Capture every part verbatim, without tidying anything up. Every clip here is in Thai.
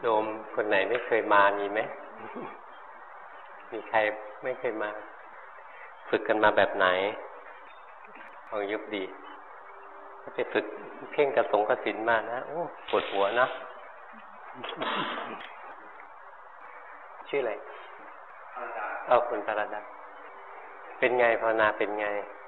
โยมคนไหนไม่เคยมามีไหม มีใครไม่เคยมา ฝึกกันมาแบบไหนลองยุบดีถ้าไปฝึกเพ่งกระสงกระสินมานะโอ้ปวดหัวนะ ชื่ออะไรเอาคุณปรดาเป็นไงภาวนาเป็นไง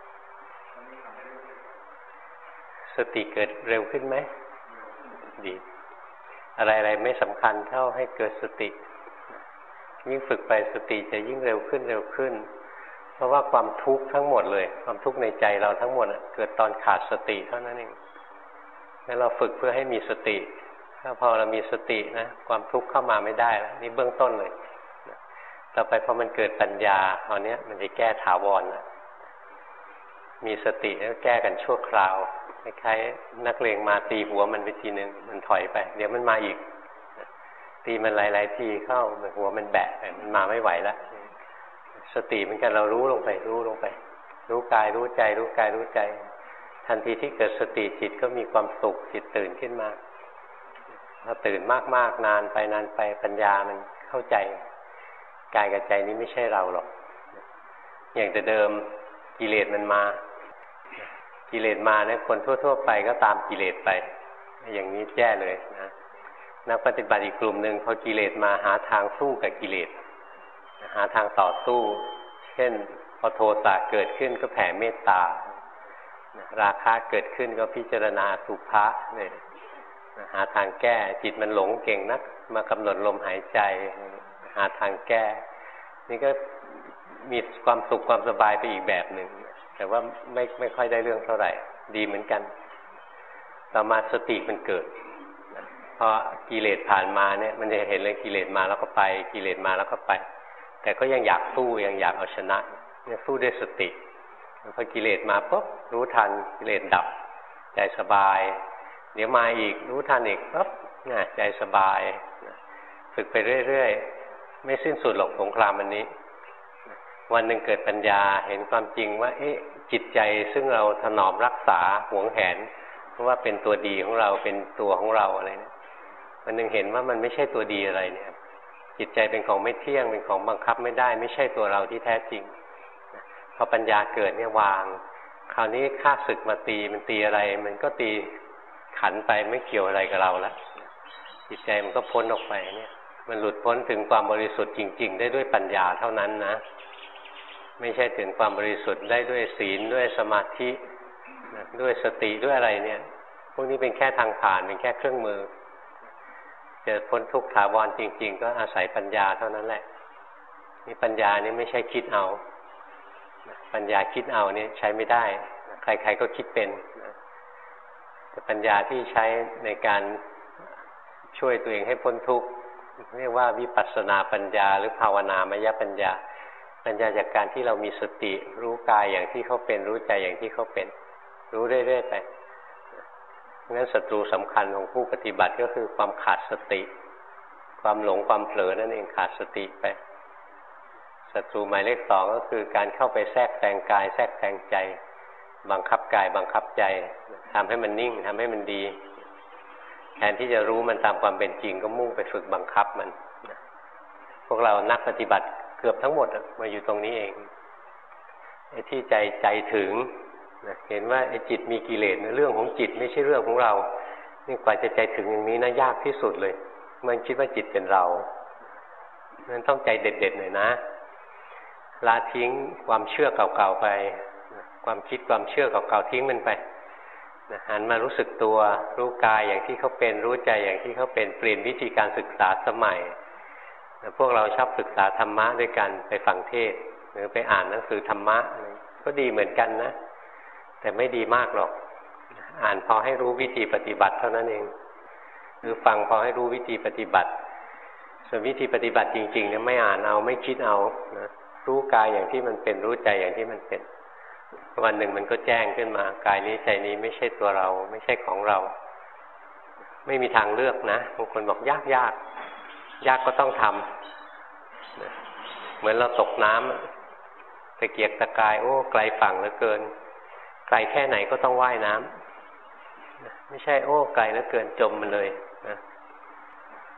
สติเกิดเร็วขึ้นไหมดีอะไรๆไม่สำคัญเท่าให้เกิดสติยิ่งฝึกไปสติจะยิ่งเร็วขึ้นเร็วขึ้นเพราะว่าความทุกข์ทั้งหมดเลยความทุกข์ในใจเราทั้งหมดเกิดตอนขาดสติเท่านั้นเองแล้วเราฝึกเพื่อให้มีสติถ้าพอเรามีสตินะความทุกข์เข้ามาไม่ได้แล้วนี่เบื้องต้นเลยต่อไปพอมันเกิดปัญญาตอนนี้มันจะแก้ถาวรนะมีสติแล้วแก้กันชั่วคราวคล้ายๆนักเลงมาตีหัวมันไปทีนึงมันถอยไปเดี๋ยวมันมาอีกตีมันหลายๆทีเข้าหัวมันแบะไปมันมาไม่ไหวแล้วสติเหมือนกันเรารู้ลงไปรู้ลงไปรู้กายรู้ใจรู้กายรู้ใจทันทีที่เกิดสติจิตก็มีความสุขจิตตื่นขึ้นมาพอตื่นมากๆนานไปนานไปปัญญามันเข้าใจกายกับใจนี้ไม่ใช่เราหรอกอย่างแต่เดิมกิเลสมันมากิเลสมาเนี่ยคนทั่วๆไปก็ตามกิเลสไปอย่างนี้แย่เลยนะนักปฏิบัติอีกกลุ่มหนึ่งพอกิเลสมาหาทางสู้กับกิเลสหาทางต่อสู้เช่นพอโทสะเกิดขึ้นก็แผ่เมตตาราคะเกิดขึ้นก็พิจารณาสุภะเนี่ยหาทางแก้จิตมันหลงเก่งนักมากำหนดลมหายใจหาทางแก้นี่ก็มีความสุขความสบายไปอีกแบบหนึ่งแต่ว่าไม่ไม่ค่อยได้เรื่องเท่าไหร่ดีเหมือนกันต่อมาสติมันเกิดพอกิเลสผ่านมาเนี่ยมันจะเห็นเลยกิเลสมาแล้วก็ไปกิเลสมาแล้วก็ไปแต่ก็ยังอยากสู้ยังอยากเอาชนะเนี่ยสู้ด้วยสติพอกิเลสมาปุ๊บรู้ทันกิเลสดับใจสบายเดี๋ยวมาอีกรู้ทันอีกปุ๊บน่ะใจสบายฝึกไปเรื่อยๆไม่สิ้นสุดหรอกสงครามอันนี้วันหนึ่งเกิดปัญญาเห็นความจริงว่าเอ๊ะจิตใจซึ่งเราถนอมรักษาหวงแหนเพราะว่าเป็นตัวดีของเราเป็นตัวของเราอะไรเนี่ยวันหนึ่งเห็นว่ามันไม่ใช่ตัวดีอะไรเนี่ยจิตใจเป็นของไม่เที่ยงเป็นของบังคับไม่ได้ไม่ใช่ตัวเราที่แท้จริงพอปัญญาเกิดเนี่ยวางคราวนี้ข้าศึกมาตีมันตีอะไรมันก็ตีขันไปไม่เกี่ยวอะไรกับเราแล้วจิตใจมันก็พ้นออกไปเนี่ยมันหลุดพ้นถึงความบริสุทธิ์จริงๆได้ด้วยปัญญาเท่านั้นนะไม่ใช่ถึงความบริสุทธิ์ได้ด้วยศีลด้วยสมาธิด้วยสติด้วยอะไรเนี่ยพวกนี้เป็นแค่ทางผ่านเป็นแค่เครื่องมือจะพ้นทุกข์ถาวรจริงๆก็อาศัยปัญญาเท่านั้นแหละนี่ปัญญานี่ไม่ใช่คิดเอาปัญญาคิดเอานี่ใช้ไม่ได้ใครๆก็คิดเป็นแต่ปัญญาที่ใช้ในการช่วยตัวเองให้พ้นทุกข์เรียกว่าวิปัสสนาปัญญาหรือภาวนามยปัญญาปัญญาจากการที่เรามีสติรู้กายอย่างที่เขาเป็นรู้ใจอย่างที่เขาเป็นรู้เรื่อยๆไปงั้นศัตรูสำคัญของผู้ปฏิบัติก็คือความขาดสติความหลงความเผลอนั่นเองขาดสติไปศัตรูหมายเลขสองก็คือการเข้าไปแทรกแซงกายแทรกแซงใจบังคับกายบังคับใจทำให้มันนิ่งทำให้มันดีแทนที่จะรู้มันตามความเป็นจริงก็มุ่งไปฝึกบังคับมันพวกเรานักปฏิบัติเกือบทั้งหมดมาอยู่ตรงนี้เองไอ้ที่ใจใจถึงเห็นว่าไอ้จิตมีกิเลสเรื่องของจิตไม่ใช่เรื่องของเรานี่กว่าจะใจถึงอย่างนี้นะยากที่สุดเลยมันคิดว่าจิตเป็นเรานั้นต้องใจเด็ดๆหน่อยนะละทิ้งความเชื่อเก่าๆไปความคิดความเชื่อเก่าๆทิ้งมันไปหันมารู้สึกตัวรู้กายอย่างที่เขาเป็นรู้ใจอย่างที่เขาเป็นเปลี่ยนวิธีการศึกษาสมัยพวกเราชอบศึกษาธรรมะด้วยกันไปฟังเทศน์หรือไปอ่านหนังสือธรรมะก็ดีเหมือนกันนะแต่ไม่ดีมากหรอกอ่านพอให้รู้วิธีปฏิบัติเท่านั้นเองหรือฟังพอให้รู้วิธีปฏิบัติส่วนวิธีปฏิบัติจริงๆเนี่ยไม่อ่านเอาไม่คิดเอานะรู้กายอย่างที่มันเป็นรู้ใจอย่างที่มันเป็นวันหนึ่งมันก็แจ้งขึ้นมากายนี้ใจนี้ไม่ใช่ตัวเราไม่ใช่ของเราไม่มีทางเลือกนะบางคนบอกยากยากยากก็ต้องทำเหมือนเราตกน้ำตะเกียกตะกายโอ้ไกลฝั่งเหลือเกินไกลแค่ไหนก็ต้องว่ายน้ำไม่ใช่โอ้ไกลเหลือเกินจมมันเลยนะ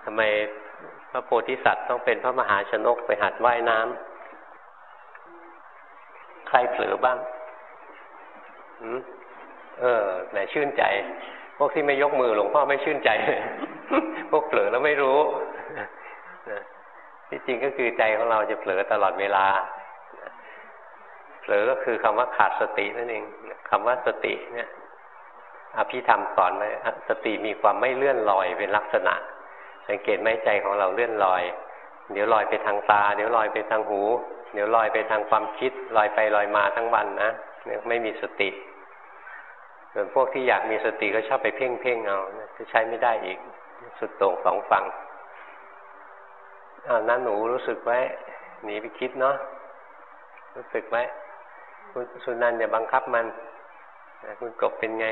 ทำไมพระโพธิสัตว์ต้องเป็นพระมหาชนกไปหัดว่ายน้ำใครเผลอบ้างหืมเออแหมชื่นใจพวกที่ไม่ยกมือหลวงพ่อไม่ชื่นใจเลย พวกเผลอแล้วไม่รู้ที่จริงก็คือใจของเราจะเผลอตลอดเวลาเผลอก็คือคำว่าขาดสตินั่นเองคำว่าสติเนี่ยอภิธรรมสอนไว้สติมีความไม่เลื่อนลอยเป็นลักษณะสังเกตไหมใจของเราเลื่อนลอยเดี๋ยวลอยไปทางตาเดี๋ยวลอยไปทางหูเดี๋ยวลอยไปทางความคิดลอยไปลอยมาทั้งวันนะเนี่ยไม่มีสติส่วนพวกที่อยากมีสติก็ชอบไปเพ่งเพ่งเอาจะใช้ไม่ได้อีกสุดโต่งสองฝั่งอ้าวนั้นหนูรู้สึกไว้หนีไปคิดเนาะรู้สึกไว้คุณสุนันท์อย่าบังคับมันคุณกบเป็นไง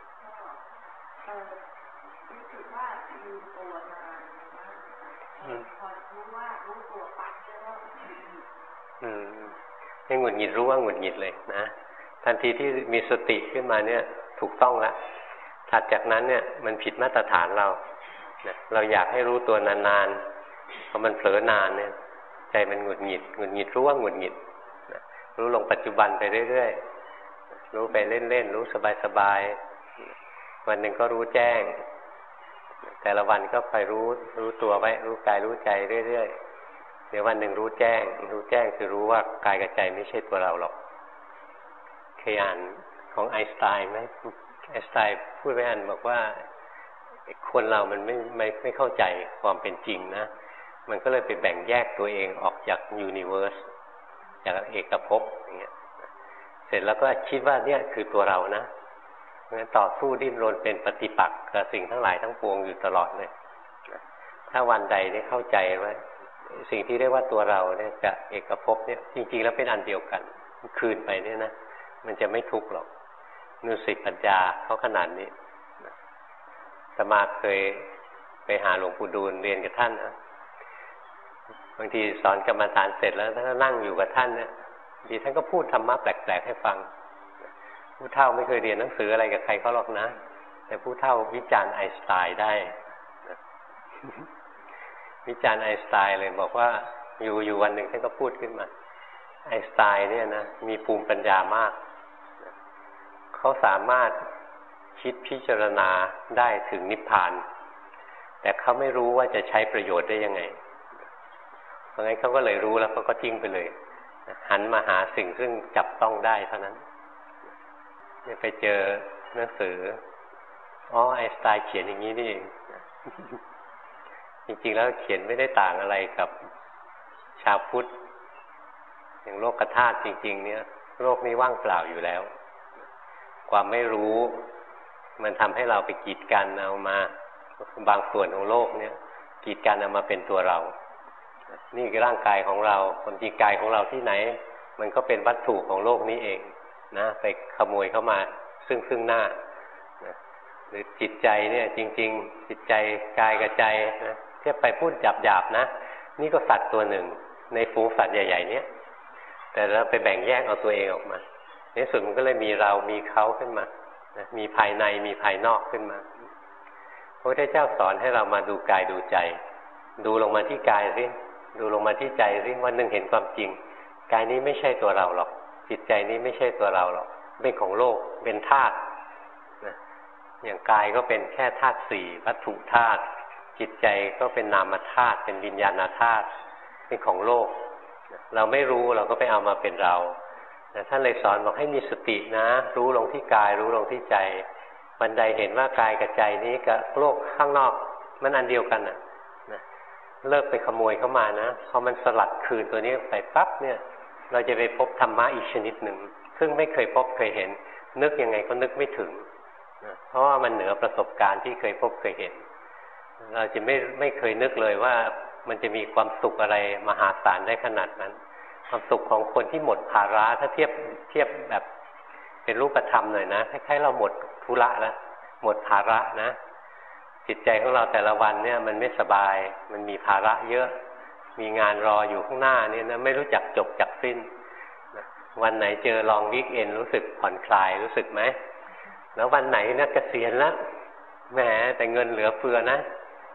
รู้สึกว่าลืมตัวนานพอรู้ว่ารู้ตัวปั๊บแล้วก็อืมให้หงุดหงิดรู้ว่าหงุดหงิดเลยนะทันทีที่มีสติขึ้นมาเนี่ยถูกต้องแล้วถัดจากนั้นเนี่ยมันผิดมาตรฐานเราเราอยากให้รู้ตัวนานๆพอมันเผลอนานเนี่ยใจมันหงุดหงิดหงุดหงิดรู้ว่าหงุดหงิดรู้ลงปัจจุบันไปเรื่อยๆรู้ไปเล่นๆรู้สบายๆวันหนึ่งก็รู้แจ้งแต่ละวันก็ไปรู้รู้ตัวไว้รู้กายรู้ใจเรื่อยๆเดี๋ยววันหนึ่งรู้แจ้งรู้แจ้งคือรู้ว่ากายกับใจไม่ใช่ตัวเราหรอกเคยอ่านของไอน์สไตน์ไหมไอน์สไตน์พูดไว้อันบอกว่าคนเรามันไม่ไม่ไม่เข้าใจความเป็นจริงนะมันก็เลยไปแบ่งแยกตัวเองออกจากยูนิเวอร์สจากเอกภพอย่างเงี้ยเสร็จแล้วก็คิดว่าเนี่ยคือตัวเรานะงั้นต่อสู้ดิ้นรนเป็นปฏิปักษ์กับสิ่งทั้งหลายทั้งปวงอยู่ตลอดเลยถ้าวันใดได้เข้าใจว่าสิ่งที่เรียกว่าตัวเราเนี่ยกับเอกภพเนี่ยจริงๆแล้วเป็นอันเดียวกันคืนไปเนี่ยนะมันจะไม่ทุกข์หรอกนุสิตปัญญาเขาขนาดนี้สมาเคยไปหาหลวงปู่ดูลเรียนกับท่านนะบางทีสอนกรรมฐานเสร็จแล้วท่านก็นั่งอยู่กับท่านเนี่ยดีท่านก็พูดธรรมะแปลกๆให้ฟังผู้เฒ่าไม่เคยเรียนหนังสืออะไรกับใครเขาหรอกนะแต่ผู้เฒ่าวิจารณ์ไอน์สไตน์ได้วิจารณ์ไอน์สไตน์เลยบอกว่าอยู่อยู่วันหนึ่งท่านก็พูดขึ้นมาไอน์สไตน์เนี่ยนะมีภูมิปัญญามากเขาสามารถคิดพิจารณาได้ถึงนิพพานแต่เขาไม่รู้ว่าจะใช้ประโยชน์ได้ยังไงเพราะงั้นเขาก็เลยรู้แล้วเขาก็ทิ้งไปเลยหันมาหาสิ่งซึ่งจับต้องได้เท่านั้นไปเจอหนังสืออ๋อไอน์สไตน์เขียนอย่างนี้นี่เองจริงๆแล้วเขียนไม่ได้ต่างอะไรกับชาวพุทธอย่างโลกธาตุจริงๆเนี่ยโลกนี้ว่างเปล่าอยู่แล้วความไม่รู้มันทำให้เราไปกีดกันเอามาบางส่วนของโลกเนี่ยกีดกันเอามาเป็นตัวเรานี่คือร่างกายของเราความจริงกายของเราที่ไหนมันก็เป็นวัตถุของโลกนี้เองนะไปขโมยเข้ามาซึ่งซึ่งหน้านะหรือจิตใจเนี่ยจริงๆจิตใจกายกับใจนะเทียบไปพูดหยาบๆนะนี่ก็สัตว์ตัวหนึ่งในฝูงสัตว์ใหญ่ๆเนี้ยแต่เราไปแบ่งแยกเอาตัวเองออกมาในสุดมันก็เลยมีเรามีเขาขึ้นมานะมีภายในมีภายนอกขึ้นมาพระพุทธเจ้าสอนให้เรามาดูกายดูใจดูลงมาที่กายสิดูลงมาที่ใจสิวันหนึ่งเห็นความจริงกายนี้ไม่ใช่ตัวเราหรอกจิตใจนี้ไม่ใช่ตัวเราหรอกเป็นของโลกเป็นธาตุนะอย่างกายก็เป็นแค่ธาตุสี่วัตถุธาตุจิตใจก็เป็นนามธาตุเป็นวิญญาณธาตุเป็นของโลกเราไม่รู้เราก็ไปเอามาเป็นเราท่านเลยสอนบอกให้มีสตินะรู้ลงที่กายรู้ลงที่ใจวันใดเห็นว่ากายกับใจนี้กับโลกข้างนอกมันอันเดียวกันนะนะเลิกไปขโมยเข้ามานะพอมันสลัดคืนตัวนี้ไปปั๊บเนี่ยเราจะไปพบธรรมะอีกชนิดหนึ่งซึ่งไม่เคยพบเคยเห็นนึกยังไงก็นึกไม่ถึงนะเพราะว่ามันเหนือประสบการณ์ที่เคยพบเคยเห็นเราจะไม่ไม่เคยนึกเลยว่ามันจะมีความสุขอะไรมหาศาลได้ขนาดนั้นความสุขของคนที่หมดภาระถ้าเทียบเทียบแบบเป็นรูปธรรมหน่อยนะคล้ายๆเราหมดธุระแล้วหมดภาระนะจิตใจของเราแต่ละวันเนี่ยมันไม่สบายมันมีภาระเยอะมีงานรออยู่ข้างหน้านี่นะไม่รู้จักจบจักสิ้นวันไหนเจอลองวีคเอนรู้สึกผ่อนคลายรู้สึกไหมแล้ววันไหนนะเกษียณแล้วแหมแต่เงินเหลือเฟือนะ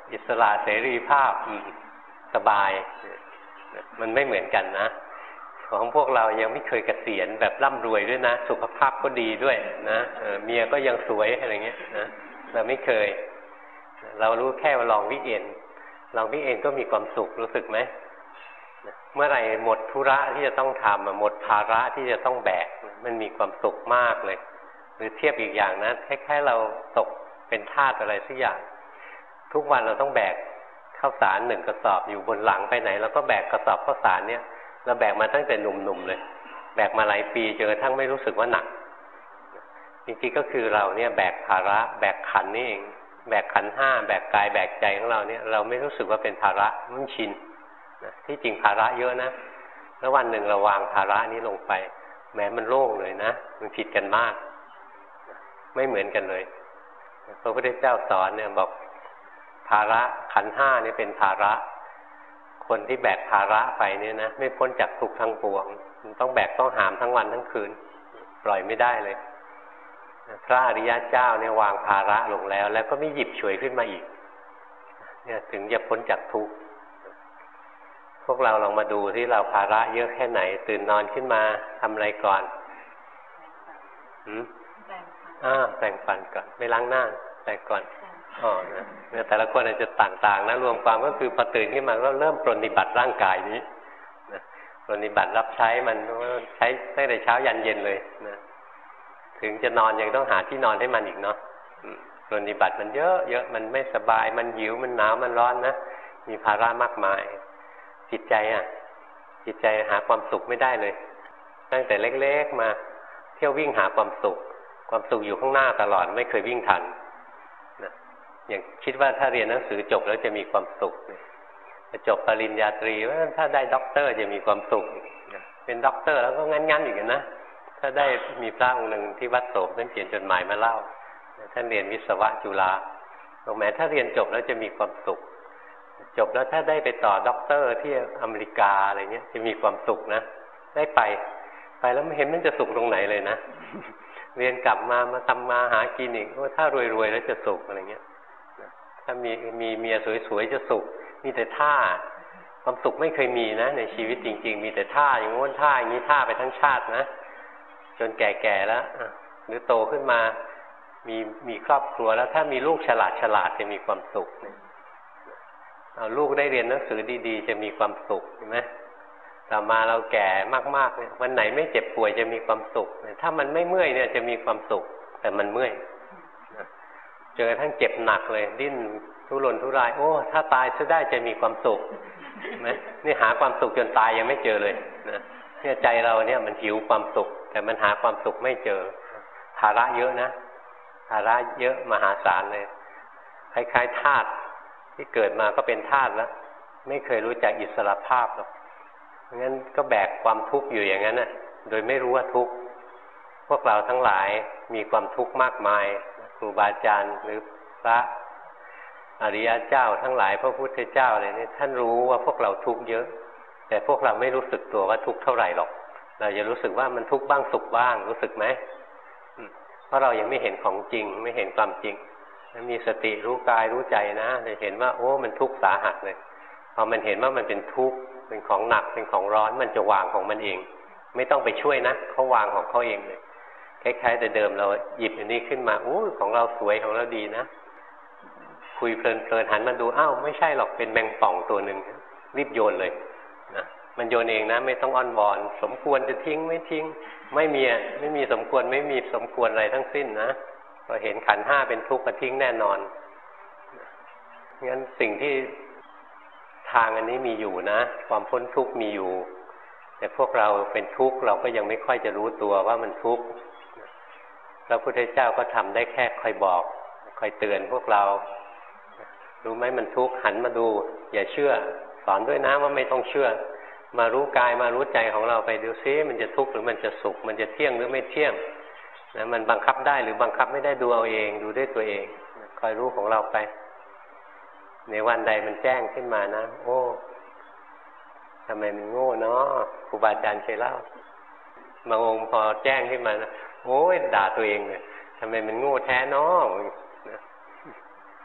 อิสระเสรีภาพสบายมันไม่เหมือนกันนะของพวกเรายังไม่เคยเกษียณแบบร่ำรวยด้วยนะสุขภาพก็ดีด้วยนะเมียก็ยังสวยอะไรเงี้ยนะเราไม่เคยเรารู้แค่ว่าลองวิเอ็นลองวิเอ็นก็มีความสุขรู้สึกไหมเมื่อไหร่หมดธุระที่จะต้องทำหมดภาระที่จะต้องแบกมันมีความสุขมากเลยหรือเทียบอีกอย่างนะคล้ายๆเราตกเป็นทาสอะไรสักอย่างทุกวันเราต้องแบกข้าวสารหนึ่งกระสอบอยู่บนหลังไปไหนเราก็แบกกระสอบข้าวสารเนี่ยเราแบกมาตั้งแต่หนุ่มๆเลยแบกมาหลายปีจนกระทั่งไม่รู้สึกว่าหนักจริงๆก็คือเราเนี่ยแบกภาระแบกขันนี่เองแบกขันห้าแบกกายแบกใจของเราเนี่ยเราไม่รู้สึกว่าเป็นภาระมันชินที่จริงภาระเยอะนะแล้ววันหนึ่งเราวางภาระนี้ลงไปแม้มันโล่งเลยนะมันผิดกันมากไม่เหมือนกันเลยพระพุทธเจ้าสอนเนี่ยบอกภาระขันห้านี่เป็นภาระคนที่แบกภาระไปเนี่ยนะไม่พ้นจากทุกข์ทั้งปวงต้องแบกต้องหามทั้งวันทั้งคืนปล่อยไม่ได้เลยพระอริยเจ้าเนี่ยวางภาระลงแล้วแล้วก็ไม่หยิบฉวยขึ้นมาอีกเนี่ยถึงจะพ้นจากทุกข์พวกเราลองมาดูที่เราภาระเยอะแค่ไหนตื่นนอนขึ้นมาทำอะไรก่อนหืมอ่าแต่งฟันก่อนไม่ล้างหน้าแต่งก่อนอ๋อนะเนี่ยแต่ละคนอาจจะต่างๆนะรวมความก็คือพอตื่นขึ้นมาก็เริ่มปรนนิบัติร่างกายนี้นะปรนนิบัติรับใช้มันใช้ตั้งแต่เช้ายันเย็นเลยนะถึงจะนอนยังต้องหาที่นอนให้มันอีกเนาะปรนนิบัติมันเยอะเยอะมันไม่สบายมันหิวมันหนาวมันร้อนนะมีภาระมากมายจิตใจอ่ะจิตใจหาความสุขไม่ได้เลยตั้งแต่เล็กๆมาเที่ยววิ่งหาความสุขความสุขอยู่ข้างหน้าตลอดไม่เคยวิ่งทันนะอย่างคิดว่าถ้าเรียนหนังสือจบแล้วจะมีความสุขจะจบปริญญาตรีว่าถ้าได้ด็อกเตอร์จะมีความสุขเป็นด็อกเตอร์แล้วก็งั้นๆอย่างนั้นนะถ้าได้มีพระองค์หนึ่งที่วัดโสมท่านเขียนจดหมายมาเล่าท่านเรียนวิศวะจุฬาบอกแม้ถ้าเรียนจบแล้วจะมีความสุขจบแล้วถ้าได้ไปต่อด็อกเตอร์ที่อเมริกาอะไรเงี้ยจะมีความสุขนะได้ไปไปแล้วไม่เห็นมันจะสุขตรงไหนเลยนะเรียนกลับมามาทำมาหากินอีกว่าถ้ารวยๆแล้วจะสุขอะไรเงี้ยถ้ามีมีเมียสวยๆจะสุขมีแต่ท่าความสุขไม่เคยมีนะในชีวิตจริงๆมีแต่ท่าอย่างโน้นท่าอย่างนี้ท่าไปทั้งชาตินะจนแก่ๆแล้วหรือโตขึ้นมามีมีครอบครัวแล้วถ้ามีลูกฉลาดฉลาดจะมีความสุขเอาลูกได้เรียนหนังสือดีๆจะมีความสุขเห็นไหมต่อมาเราแก่มากๆเนี่ยวันไหนไม่เจ็บป่วยจะมีความสุขถ้ามันไม่เมื่อยเนี่ยจะมีความสุขแต่มันเมื่อยจนกระทั่งเจ็บหนักเลยดิ้นทุรนทุรายโอ้ถ้าตายซะได้จะมีความสุขไหมนี่หาความสุขจนตายยังไม่เจอเลยนะเนี่ยใจเราเนี่ยมันหิวความสุขแต่มันหาความสุขไม่เจอภาระเยอะนะภาระเยอะมหาศาลเลยคล้ายๆธาตุที่เกิดมาก็เป็นธาตุแล้วไม่เคยรู้จักอิสรภาพหรอกงั้นก็แบกความทุกข์อยู่อย่างนั้นน่ะโดยไม่รู้ว่าทุกข์พวกเราทั้งหลายมีความทุกข์มากมายครูบาอาจารย์หรือพระอริยเจ้าทั้งหลายพระพุทธเจ้าอะไรนี่ท่านรู้ว่าพวกเราทุกข์เยอะแต่พวกเราไม่รู้สึกตัวว่าทุกข์เท่าไหร่หรอกเราจะรู้สึกว่ามันทุกข์บ้างสุขบ้างรู้สึกไหมเพราะเรายังไม่เห็นของจริงไม่เห็นความจริงมีสติรู้กายรู้ใจนะจะเห็นว่าโอ้มันทุกข์สาหัสเลยพอมันเห็นว่ามันเป็นทุกข์เป็นของหนักเป็นของร้อนมันจะวางของมันเองไม่ต้องไปช่วยนะเขาวางของเขาเองเลยคล้ายๆแต่เดิมเราหยิบอันนี้ขึ้นมาโอ้ของเราสวยของเราดีนะคุยเพลินๆหันมาดูอ้าวไม่ใช่หรอกเป็นแมงป่องตัวหนึ่งรีบโยนเลยนะมันโยนเองนะไม่ต้องอ้อนวอนสมควรจะทิ้งไม่ทิ้งไม่มีไม่มีสมควรไม่มีสมควรอะไรทั้งสิ้นนะพอเห็นขันธ์ห้าเป็นทุกข์ก็ทิ้งแน่นอนงั้นสิ่งที่ทางอันนี้มีอยู่นะความพ้นทุกข์มีอยู่แต่พวกเราเป็นทุกข์เราก็ยังไม่ค่อยจะรู้ตัวว่ามันทุกข์พระพุทธเจ้าก็ทำได้แค่คอยบอกคอยเตือนพวกเรารู้ไหมมันทุกข์หันมาดูอย่าเชื่อสอนด้วยนะว่าไม่ต้องเชื่อมารู้กายมารู้ใจของเราไปดูซิมันจะทุกข์หรือมันจะสุขมันจะเที่ยงหรือไม่เที่ยงนะมันบังคับได้หรือบังคับไม่ได้ดูเอาเองดูด้วยตัวเองคอยรู้ของเราไปในวันใดมันแจ้งขึ้นมานะโอ้ทำไมมันโง่เนาะครูบาอาจารย์เคยเล่าบางองค์พอแจ้งขึ้นมานะโอ้ยด่าตัวเองเลยทำไมมันโง่แท้เนาะเค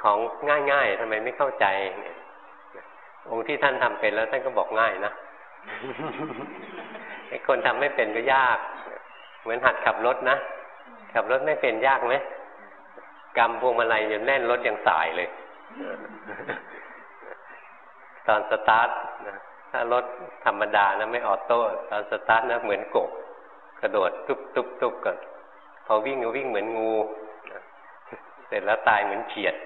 ของง่ายๆทำไมไม่เข้าใจเนี่ยองค์ที่ท่านทำเป็นแล้วท่านก็บอกง่ายนะ ไอ้คนทำไม่เป็นก็ยากเหมือนหัดขับรถนะขับรถไม่เป็นยากไหมกำพวงมาลัยยังแน่นรถยังสายเลย ตอนสตาร์ทนะถ้ารถธรรมดานะไม่ออโต้ตอนสตาร์ทนะเหมือนกบกระโดดตุ๊บตุ๊บตุ๊บก่อนพอวิ่งก็วิ่งเหมือนงูเสร็จแล้วตายเหมือนเฉียด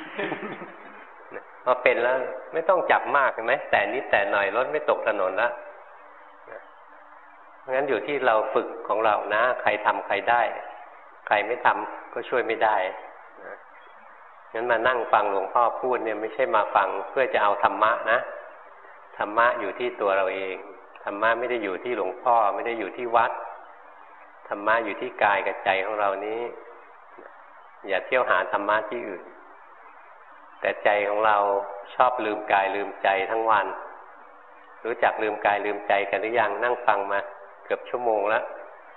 พอเป็นแล้วไม่ต้องจับมากใช่ไหมแต่นิดแต่หน่อยรถไม่ตกถนนแล้วเพราะงั้นอยู่ที่เราฝึกของเรานะใครทำใครได้ใครไม่ทำก็ช่วยไม่ได้งั้นมานั่งฟังหลวงพ่อพูดเนี่ยไม่ใช่มาฟังเพื่อจะเอาธรรมะนะธรรมะอยู่ที่ตัวเราเองธรรมะไม่ได้อยู่ที่หลวงพ่อไม่ได้อยู่ที่วัดธรรมะอยู่ที่กายกับใจของเรานี้อย่าเที่ยวหาธรรมะที่อื่นแต่ใจของเราชอบลืมกายลืมใจทั้งวันรู้จักลืมกายลืมใจกันหรือยังนั่งฟังมาเกือบชั่วโมงแล้ว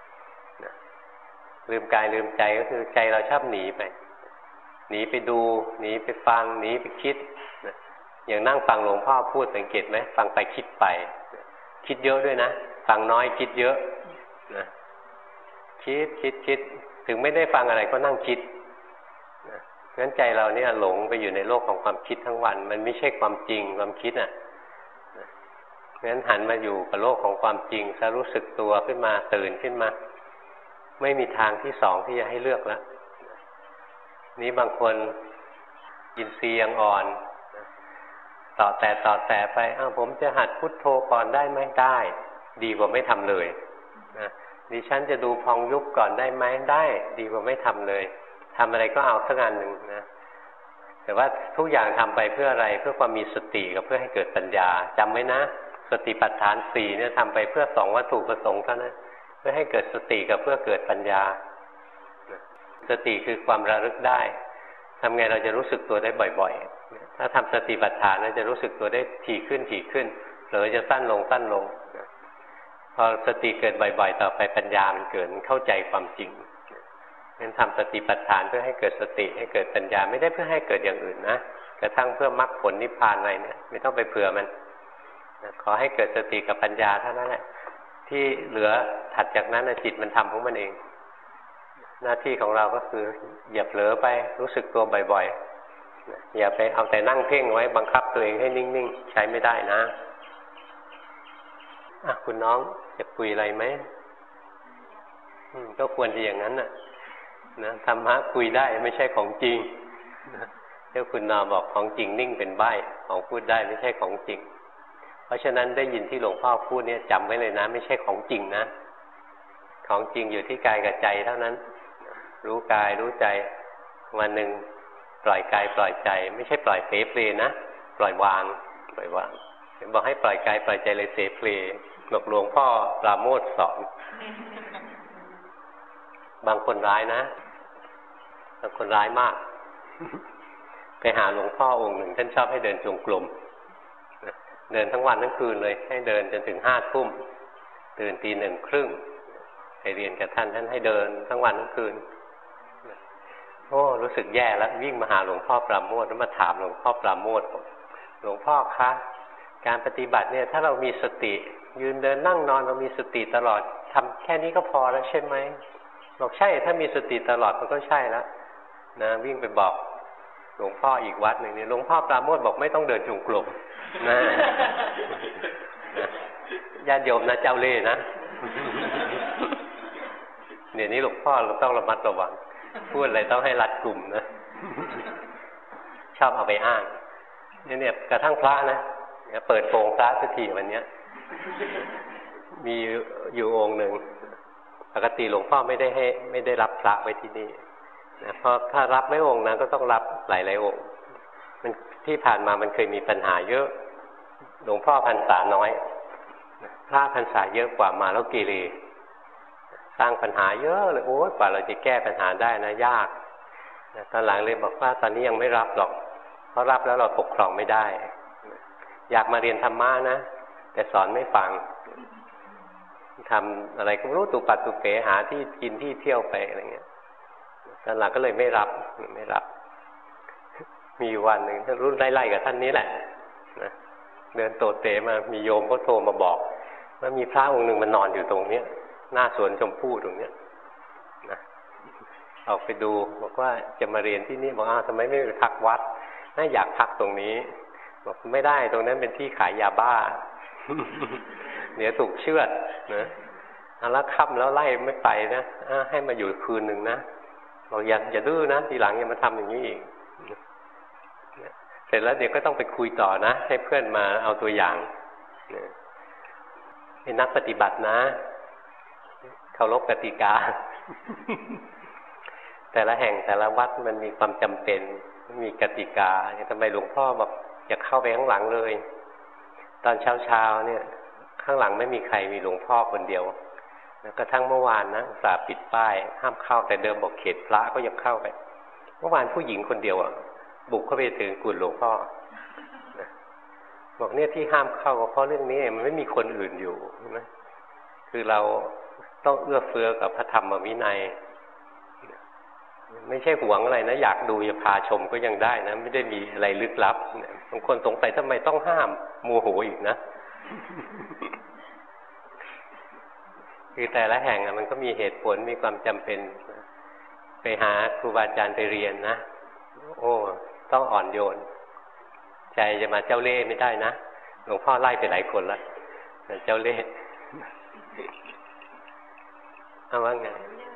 ลืมกายลืมใจก็คือใจเราชอบหนีไปหนีไปดูหนีไปฟังหนีไปคิดอย่างนั่งฟังหลวงพ่อพูดสังเกตไหมฟังไปคิดไปคิดเยอะด้วยนะฟังน้อยคิดเยอะนะคิดคิดคิดถึงไม่ได้ฟังอะไรก็นั่งคิดนะงั้นใจเราเนี่ยหลงไปอยู่ในโลกของความคิดทั้งวันมันไม่ใช่ความจริงความคิดอ่ะงั้นหันมาอยู่กับโลกของความจริงถ้ารู้สึกตัวขึ้นมาตื่นขึ้นมาไม่มีทางที่สองที่จะให้เลือกแล้วนี้บางคนอินทรีย์ยังอ่อนต่อแต่ต่อแต่ไปอ้าวผมจะหัดพุทโธก่อนได้ไหมได้ดีกว่าไม่ทำเลยนะดิฉันจะดูพองยุบก่อนได้ไหมได้ดีกว่าไม่ทำเลยทำอะไรก็เอาสักงานหนึ่งนะแต่ว่าทุกอย่างทำไปเพื่ออะไรเพื่อความมีสติกับเพื่อให้เกิดปัญญาจำไว้นะสติปัฏฐานสี่เนี่ยทำไปเพื่อสองวัตถุประสงค์เท่านั้นเพื่อให้เกิดสติกับเพื่อเกิดปัญญาสติคือความระลึกได้ทำไงเราจะรู้สึกตัวได้บ่อยๆถ้าทำสติปัฏฐานเราจะรู้สึกตัวได้ถี่ขึ้นถี่ขึ้นหรือจะสั้นลงสั้นลงพอสติเกิดบ่อยๆต่อไปปัญญามันเกิดเข้าใจความจริงงั้นทำสติปัฏฐานเพื่อให้เกิดสติให้เกิดปัญญาไม่ได้เพื่อให้เกิดอย่างอื่นนะกระทั่งเพื่อมรรคผลนิพพานอะไรเนี่ยไม่ต้องไปเผื่อมันขอให้เกิดสติกับปัญญาเท่านั้นแหละที่เหลือถัดจากนั้นจิตมันทำของมันเองหน้าที่ของเราก็คืออย่าเผลอไปรู้สึกตัวบ่อยๆอย่าไปเอาแต่นั่งเพ่งไว้บังคับตัวเองให้นิ่งๆใช้ไม่ได้นะอ่ะคุณน้องจะคุยอะไรไหมก็ควรจะอย่างนั้นน่ะนะธรรมะคุยได้ไม่ใช่ของจริงเจ้าคุณนอบอกของจริงนิ่งเป็นใบ้ของพูดได้ไม่ใช่ของจริงเพราะฉะนั้นได้ยินที่หลวงพ่อพูดเนี่ยจำไว้เลยนะไม่ใช่ของจริงนะของจริงอยู่ที่กายกับใจเท่านั้นรู้กายรู้ใจวันหนึ่งปล่อยกายปล่อยใจไม่ใช่ปล่อยเสเพลนะปล่อยวางปล่อยวางเห็นบอกให้ปล่อยกายปล่อยใจเลยเสเพลบอกหลวงพ่อปราโมทย์สอนบางคนร้ายนะบางคนร้ายมากไปหาหลวงพ่อองค์หนึ่งท่านชอบให้เดินจงกรมเดินทั้งวันทั้งคืนเลยให้เดินจนถึงห้าทุ่มตื่นตีหนึ่งครึ่งไปเรียนกับท่านท่านให้เดินทั้งวันทั้งคืนโอ้รู้สึกแย่แล้ววิ่งมาหาหลวงพ่อปราโมทย์แล้วมาถามหลวงพ่อปราโมทย์หลวงพ่อคะการปฏิบัติเนี่ยถ้าเรามีสติยืนเดินนั่งนอนเรามีสติตลอดทำแค่นี้ก็พอแล้วใช่ไหมบอกใช่ถ้ามีสติตลอดมันก็ใช่แล้วนะวิ่งไปบอกหลวงพ่ออีกวัดหนึ่งเนี่ยหลวงพ่อปราโมทย์บอกไม่ต้องเดินจงกรมนะญาติโยมนะเจ้าเล่ห์นะเดี๋ยวนี้หลวงพ่อเราต้องระมัดระวังพูดอะไรต้องให้รัดกลุ่มนะชอบเอาไปอ้างเนี่ยเนี่ยกระทั่งพระนะเปิดโปงพระสักทีวันนี้มีอยู่องค์หนึ่งปกติหลวงพ่อไม่ได้ให้ไม่ได้รับพระไว้ที่นี่นะเพราะถ้ารับไม่องค์นั้นก็ต้องรับหลายๆองค์มันที่ผ่านมามันเคยมีปัญหาเยอะหลวงพ่อพรรษาน้อยพระพรรษาเยอะกว่ามาแล้วกีรีสร้างปัญหาเยอะเลยโอ้ยกว่าเราจะแก้ปัญหาได้นะยากตอนหลังเลยบอกว่าตอนนี้ยังไม่รับหรอกเพราะรับแล้วเราปกครองไม่ได้อยากมาเรียนธรรมะนะแต่สอนไม่ฟังทำอะไรก็ไม่รู้ตุปัดตุเป๋หาที่กินที่เที่ยวไปอะไรเงี้ยตอนหลังก็เลยไม่รับไม่รับมีวันหนึ่งท่านรุ่นไล่ๆกับท่านนี้แหละนะเดินโตเตมามีโยมก็โทรมาบอกว่ามีพระองค์หนึ่งมันนอนอยู่ตรงเนี้ยหน้าสวนชมพู่ตรงเนี้ยนะออกไปดูบอกว่าจะมาเรียนที่นี่บอกอ้าวทำไมไม่ไปพักวัดน่าอยากพักตรงนี้บอกไม่ได้ตรงนั้นเป็นที่ขายยาบ้า เดี๋ยวถูกเชือดนะแล้วค่ำแล้วไล่ไม่ไปนะให้มาอยู่คืนหนึ่งนะบอกอย่าอย่าดื้อนะทีหลังอย่ามาทำอย่างนี้อีกเสร็จแล้วเดี๋ยวก็ต้องไปคุยต่อนะให้เพื่อนมาเอาตัวอย่างเป็นนักปฏิบัตินะเคารพกติกา แต่ละแห่งแต่ละวัดมันมีความจำเป็นมีกติกาทำไมหลวงพ่อบอกอย่าเข้าไปข้างหลังเลยตอนเช้าๆเนี่ยข้างหลังไม่มีใครมีหลวงพ่อคนเดียวแล้วก็ทั้งเมื่อวานนะสาปิดป้ายห้ามเข้าแต่เดิมบอกเขตพระก็ยังเข้าไปเมื่อวานผู้หญิงคนเดียวอ่ะบุกเข้าไปถึงกุฏิหลวงพ่อบอกเนี่ยที่ห้ามเข้าเพราะเรื่องนี้มันไม่มีคนอื่นอยู่นะคือเราต้องเอื้อเฟื้อกับพระธรรมวินัยไม่ใช่หวงอะไรนะอยากดูจะพาชมก็ยังได้นะไม่ได้มีอะไรลึกลับบางคนสงสัยทำไมต้องห้ามโมโหอีกนะ คือแต่ละแห่งมันก็มีเหตุผลมีความจำเป็นไปหาครูบาอาจารย์ไปเรียนนะโอ้ต้องอ่อนโยนใจจะมาเจ้าเล่ห์ไม่ได้นะหลวงพ่อไล่ไปหลายคนแล้วเจ้าเล่ห์เอาว่าไง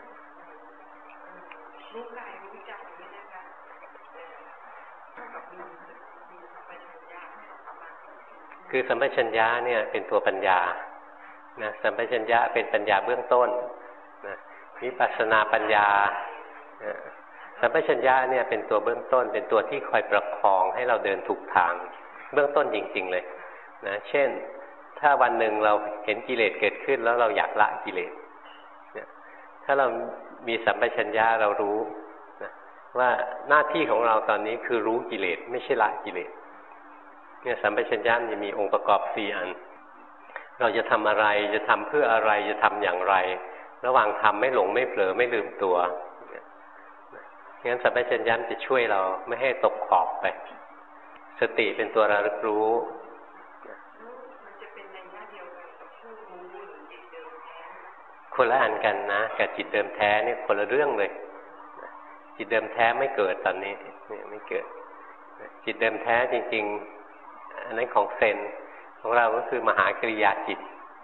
รู้กายรู้ใจนี่นะคะเท่ากับมีมีสัมปชัญญะให้เราทำมาคือสัมปชัญญะเนี่ยเป็นตัวปัญญานะสัมปชัญญะเป็นปัญญาเบื้องต้นนะวิปัสสนาปัญญานะสัมปชัญญะเนี่ยเป็นตัวเบื้องต้นเป็นตัวที่คอยประคองให้เราเดินถูกทางเบื้องต้นจริงๆเลยนะเช่นถ้าวันหนึ่งเราเห็นกิเลสเกิดขึ้นแล้วเราอยากละกิเลสเนี่ยถ้าเรามีสัมปชัญญะเรารู้นะว่าหน้าที่ของเราตอนนี้คือรู้กิเลสไม่ใช่ละกิเลสเนี่ยสัมปชัญญะจะมีองค์ประกอบสี่อันเราจะทำอะไรจะทำเพื่ออะไรจะทำอย่างไรระหว่างทำไม่หลงไม่เผลอไม่ลืมตัวงั้นสัมปชัญญะจะช่วยเราไม่ให้ตกขอบไปสติเป็นตัวระลึกรู้มันจะเป็นในหน้าเดียวกันกับผู้รู้หรือจิตเดิมแท้คนละอันกันนะกับจิตเดิมแท้เนี่ยคนละเรื่องเลยจิตเดิมแท้ไม่เกิดตอนนี้เนี่ยไม่เกิดจิตเดิมแท้จริงๆอันนั้นของเซนของเราก็คือมหากริยาจิต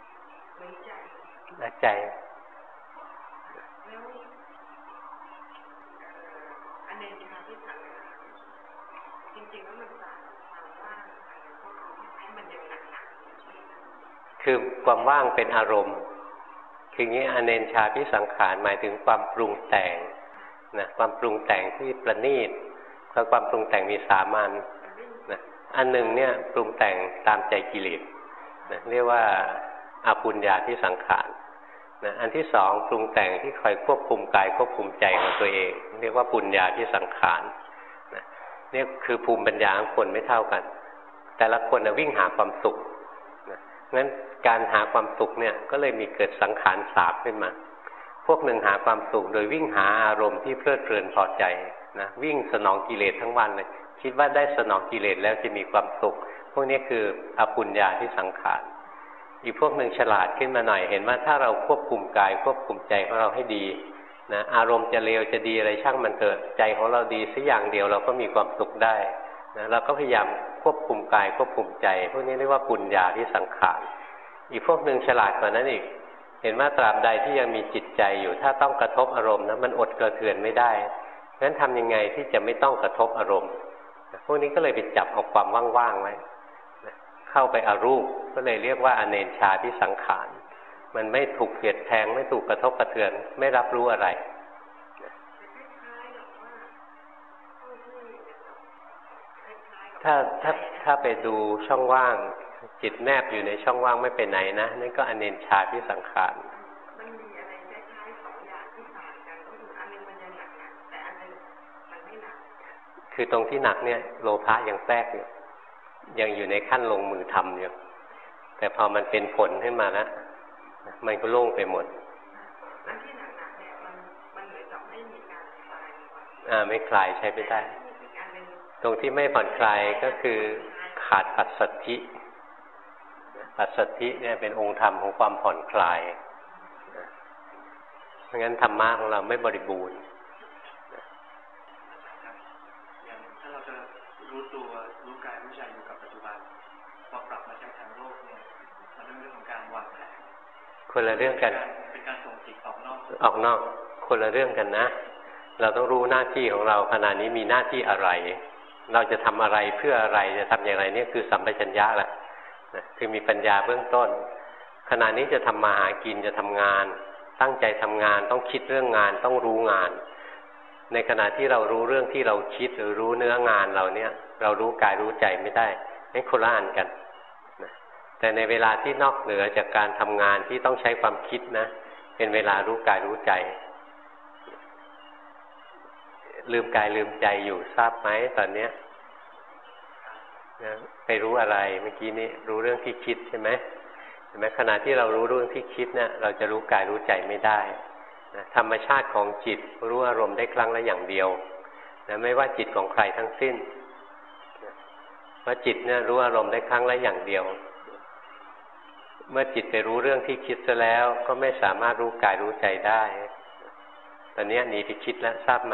และใจอันนี้ที่มาที่สั่งจริงๆแล้วมันสั่งความว่างให้มันยังหนักๆคือความว่างเป็นอารมณ์คืองี้อเนนชาพิสังขารหมายถึงความปรุงแต่งนะความปรุงแต่งที่ประณีตเพราะความปรุงแต่งมีสามัญนะอันหนึ่งเนี่ยปรุงแต่งตามใจกิเลสนะเรียกว่าอปุญญาพิสังขารนะอันที่สองปรุงแต่งที่คอยควบคุมกายควบคุมใจของตัวเองเรียกว่าปุญญาพิสังขารนะนี่คือภูมิปัญญาของคนไม่เท่ากันแต่ละคนนะวิ่งหาความสุขนะงั้นการหาความสุขเนี่ยก็เลยมีเกิดสังขารสาบขึ้นมาพวกหนึ่งหาความสุขโดยวิ่งหาอารมณ์ที่เพลิดเพลินพอใจนะวิ่งสนองกิเลสทั้งวันเลยคิดว่าได้สนองกิเลสแล้วจะมีความสุขพวกนี้คืออปุญญาที่สังขารอีกพวกหนึ่งฉลาดขึ้นมาหน่อยเห็นว่าถ้าเราควบคุมกายควบคุมใจของเราให้ดีนะอารมณ์จะเลวจะดีอะไรช่างมันเถอะใจของเราดีสักอย่างเดียวเราก็มีความสุขได้นะเราก็พยายามควบคุมกายควบคุมใจพวกนี้เรียกว่าปุญญาที่สังขารอีกพวกหนึ่งฉลาดกว่านั้นอีกเห็นว่าตราบใดที่ยังมีจิตใจอยู่ถ้าต้องกระทบอารมณ์นะมันอดกระเทือนไม่ได้งั้นทำยังไงที่จะไม่ต้องกระทบอารมณ์พวกนี้ก็เลยไปจับเอาความว่างๆไว้เข้าไปอรูปก็เลยเรียกว่าอเนนชาพิสังขารมันไม่ถูกเสียดแทงไม่ถูกกระทบกระเทือนไม่รับรู้อะไรถ้าถ้าถ้าไปดูช่องว่างจิตแนบอยู่ในช่องว่างไม่ไปไหนนะนั่นก็อเนนชาพิสังขารมันมีอะไรคล้ายๆสองอย่างที่ต่างกันก็คืออันนึงมันยังหนักๆแต่อันนึงมันไม่หนักคือตรงที่หนักเนี่ยโลภะยังแทรกอยู่ยังอยู่ในขั้นลงมือทำอยู่แต่พอมันเป็นผลขึ้นมาแล้วมันก็โล่งไปหมดอันที่หนักๆเนี่ยมันมันเหมือนกับไม่มีการคลายอ่าไม่คลายใช้ไม่ได้อีกอันนึงตรงที่ไม่ผ่อนคลายก็คือขาดปัสสัทธิปัสสัทธิเนี่ยเป็นองค์ธรรมของความผ่อนคลายเพราะงั้นธรรมะของเราไม่บริบูรณ์อย่างถ้าเราจะรู้ตัวรู้กายรู้ใจอยู่กับปัจจุบันพอปรับมาใช้ทางโลกเนี่ยมันเป็นเรื่องของการวางแผนคนละเรื่องกันเป็นการส่งจิตออกนอกออกนอกคนละเรื่องกันนะเราต้องรู้หน้าที่ของเราขณะนี้มีหน้าที่อะไรเราจะทำอะไรเพื่ออะไรจะทำอย่างไรนี่คือสัมปชัญญะแหละคือมีปัญญาเบื้องต้นขณะนี้จะทำมาหากินจะทำงานตั้งใจทำงานต้องคิดเรื่องงานต้องรู้งานในขณะที่เรารู้เรื่องที่เราคิดหรือรู้เนื้องานเราเนี่ยเรารู้กายรู้ใจไม่ได้นี่คนละอันกันแต่ในเวลาที่นอกเหนือจากการทำงานที่ต้องใช้ความคิดนะเป็นเวลารู้กายรู้ใจลืมกายลืมใจอยู่ทราบไหมตอนเนี้ยนะไปรู้อะไรเมื่อกี้นี้รู้เรื่องที่คิดใช่ไหมเห็นไหมขณะที่เรารู้เรื่องที่คิดเนี่ยเราจะรู้กายรู้ใจไม่ได้นะธรรมชาติของจิตรู้อารมณ์ได้ครั้งละอย่างเดียวนะไม่ว่าจิตของใครทั้งสิ้นนะเพราะจิตเนี่ยรู้อารมณ์ได้ครั้งละอย่างเดียวเมื่อจิตไปรู้เรื่องที่คิดซะแล้วก็ไม่สามารถรู้กายรู้ใจได้ตอนนี้หนีไปคิดแล้วทราบไหม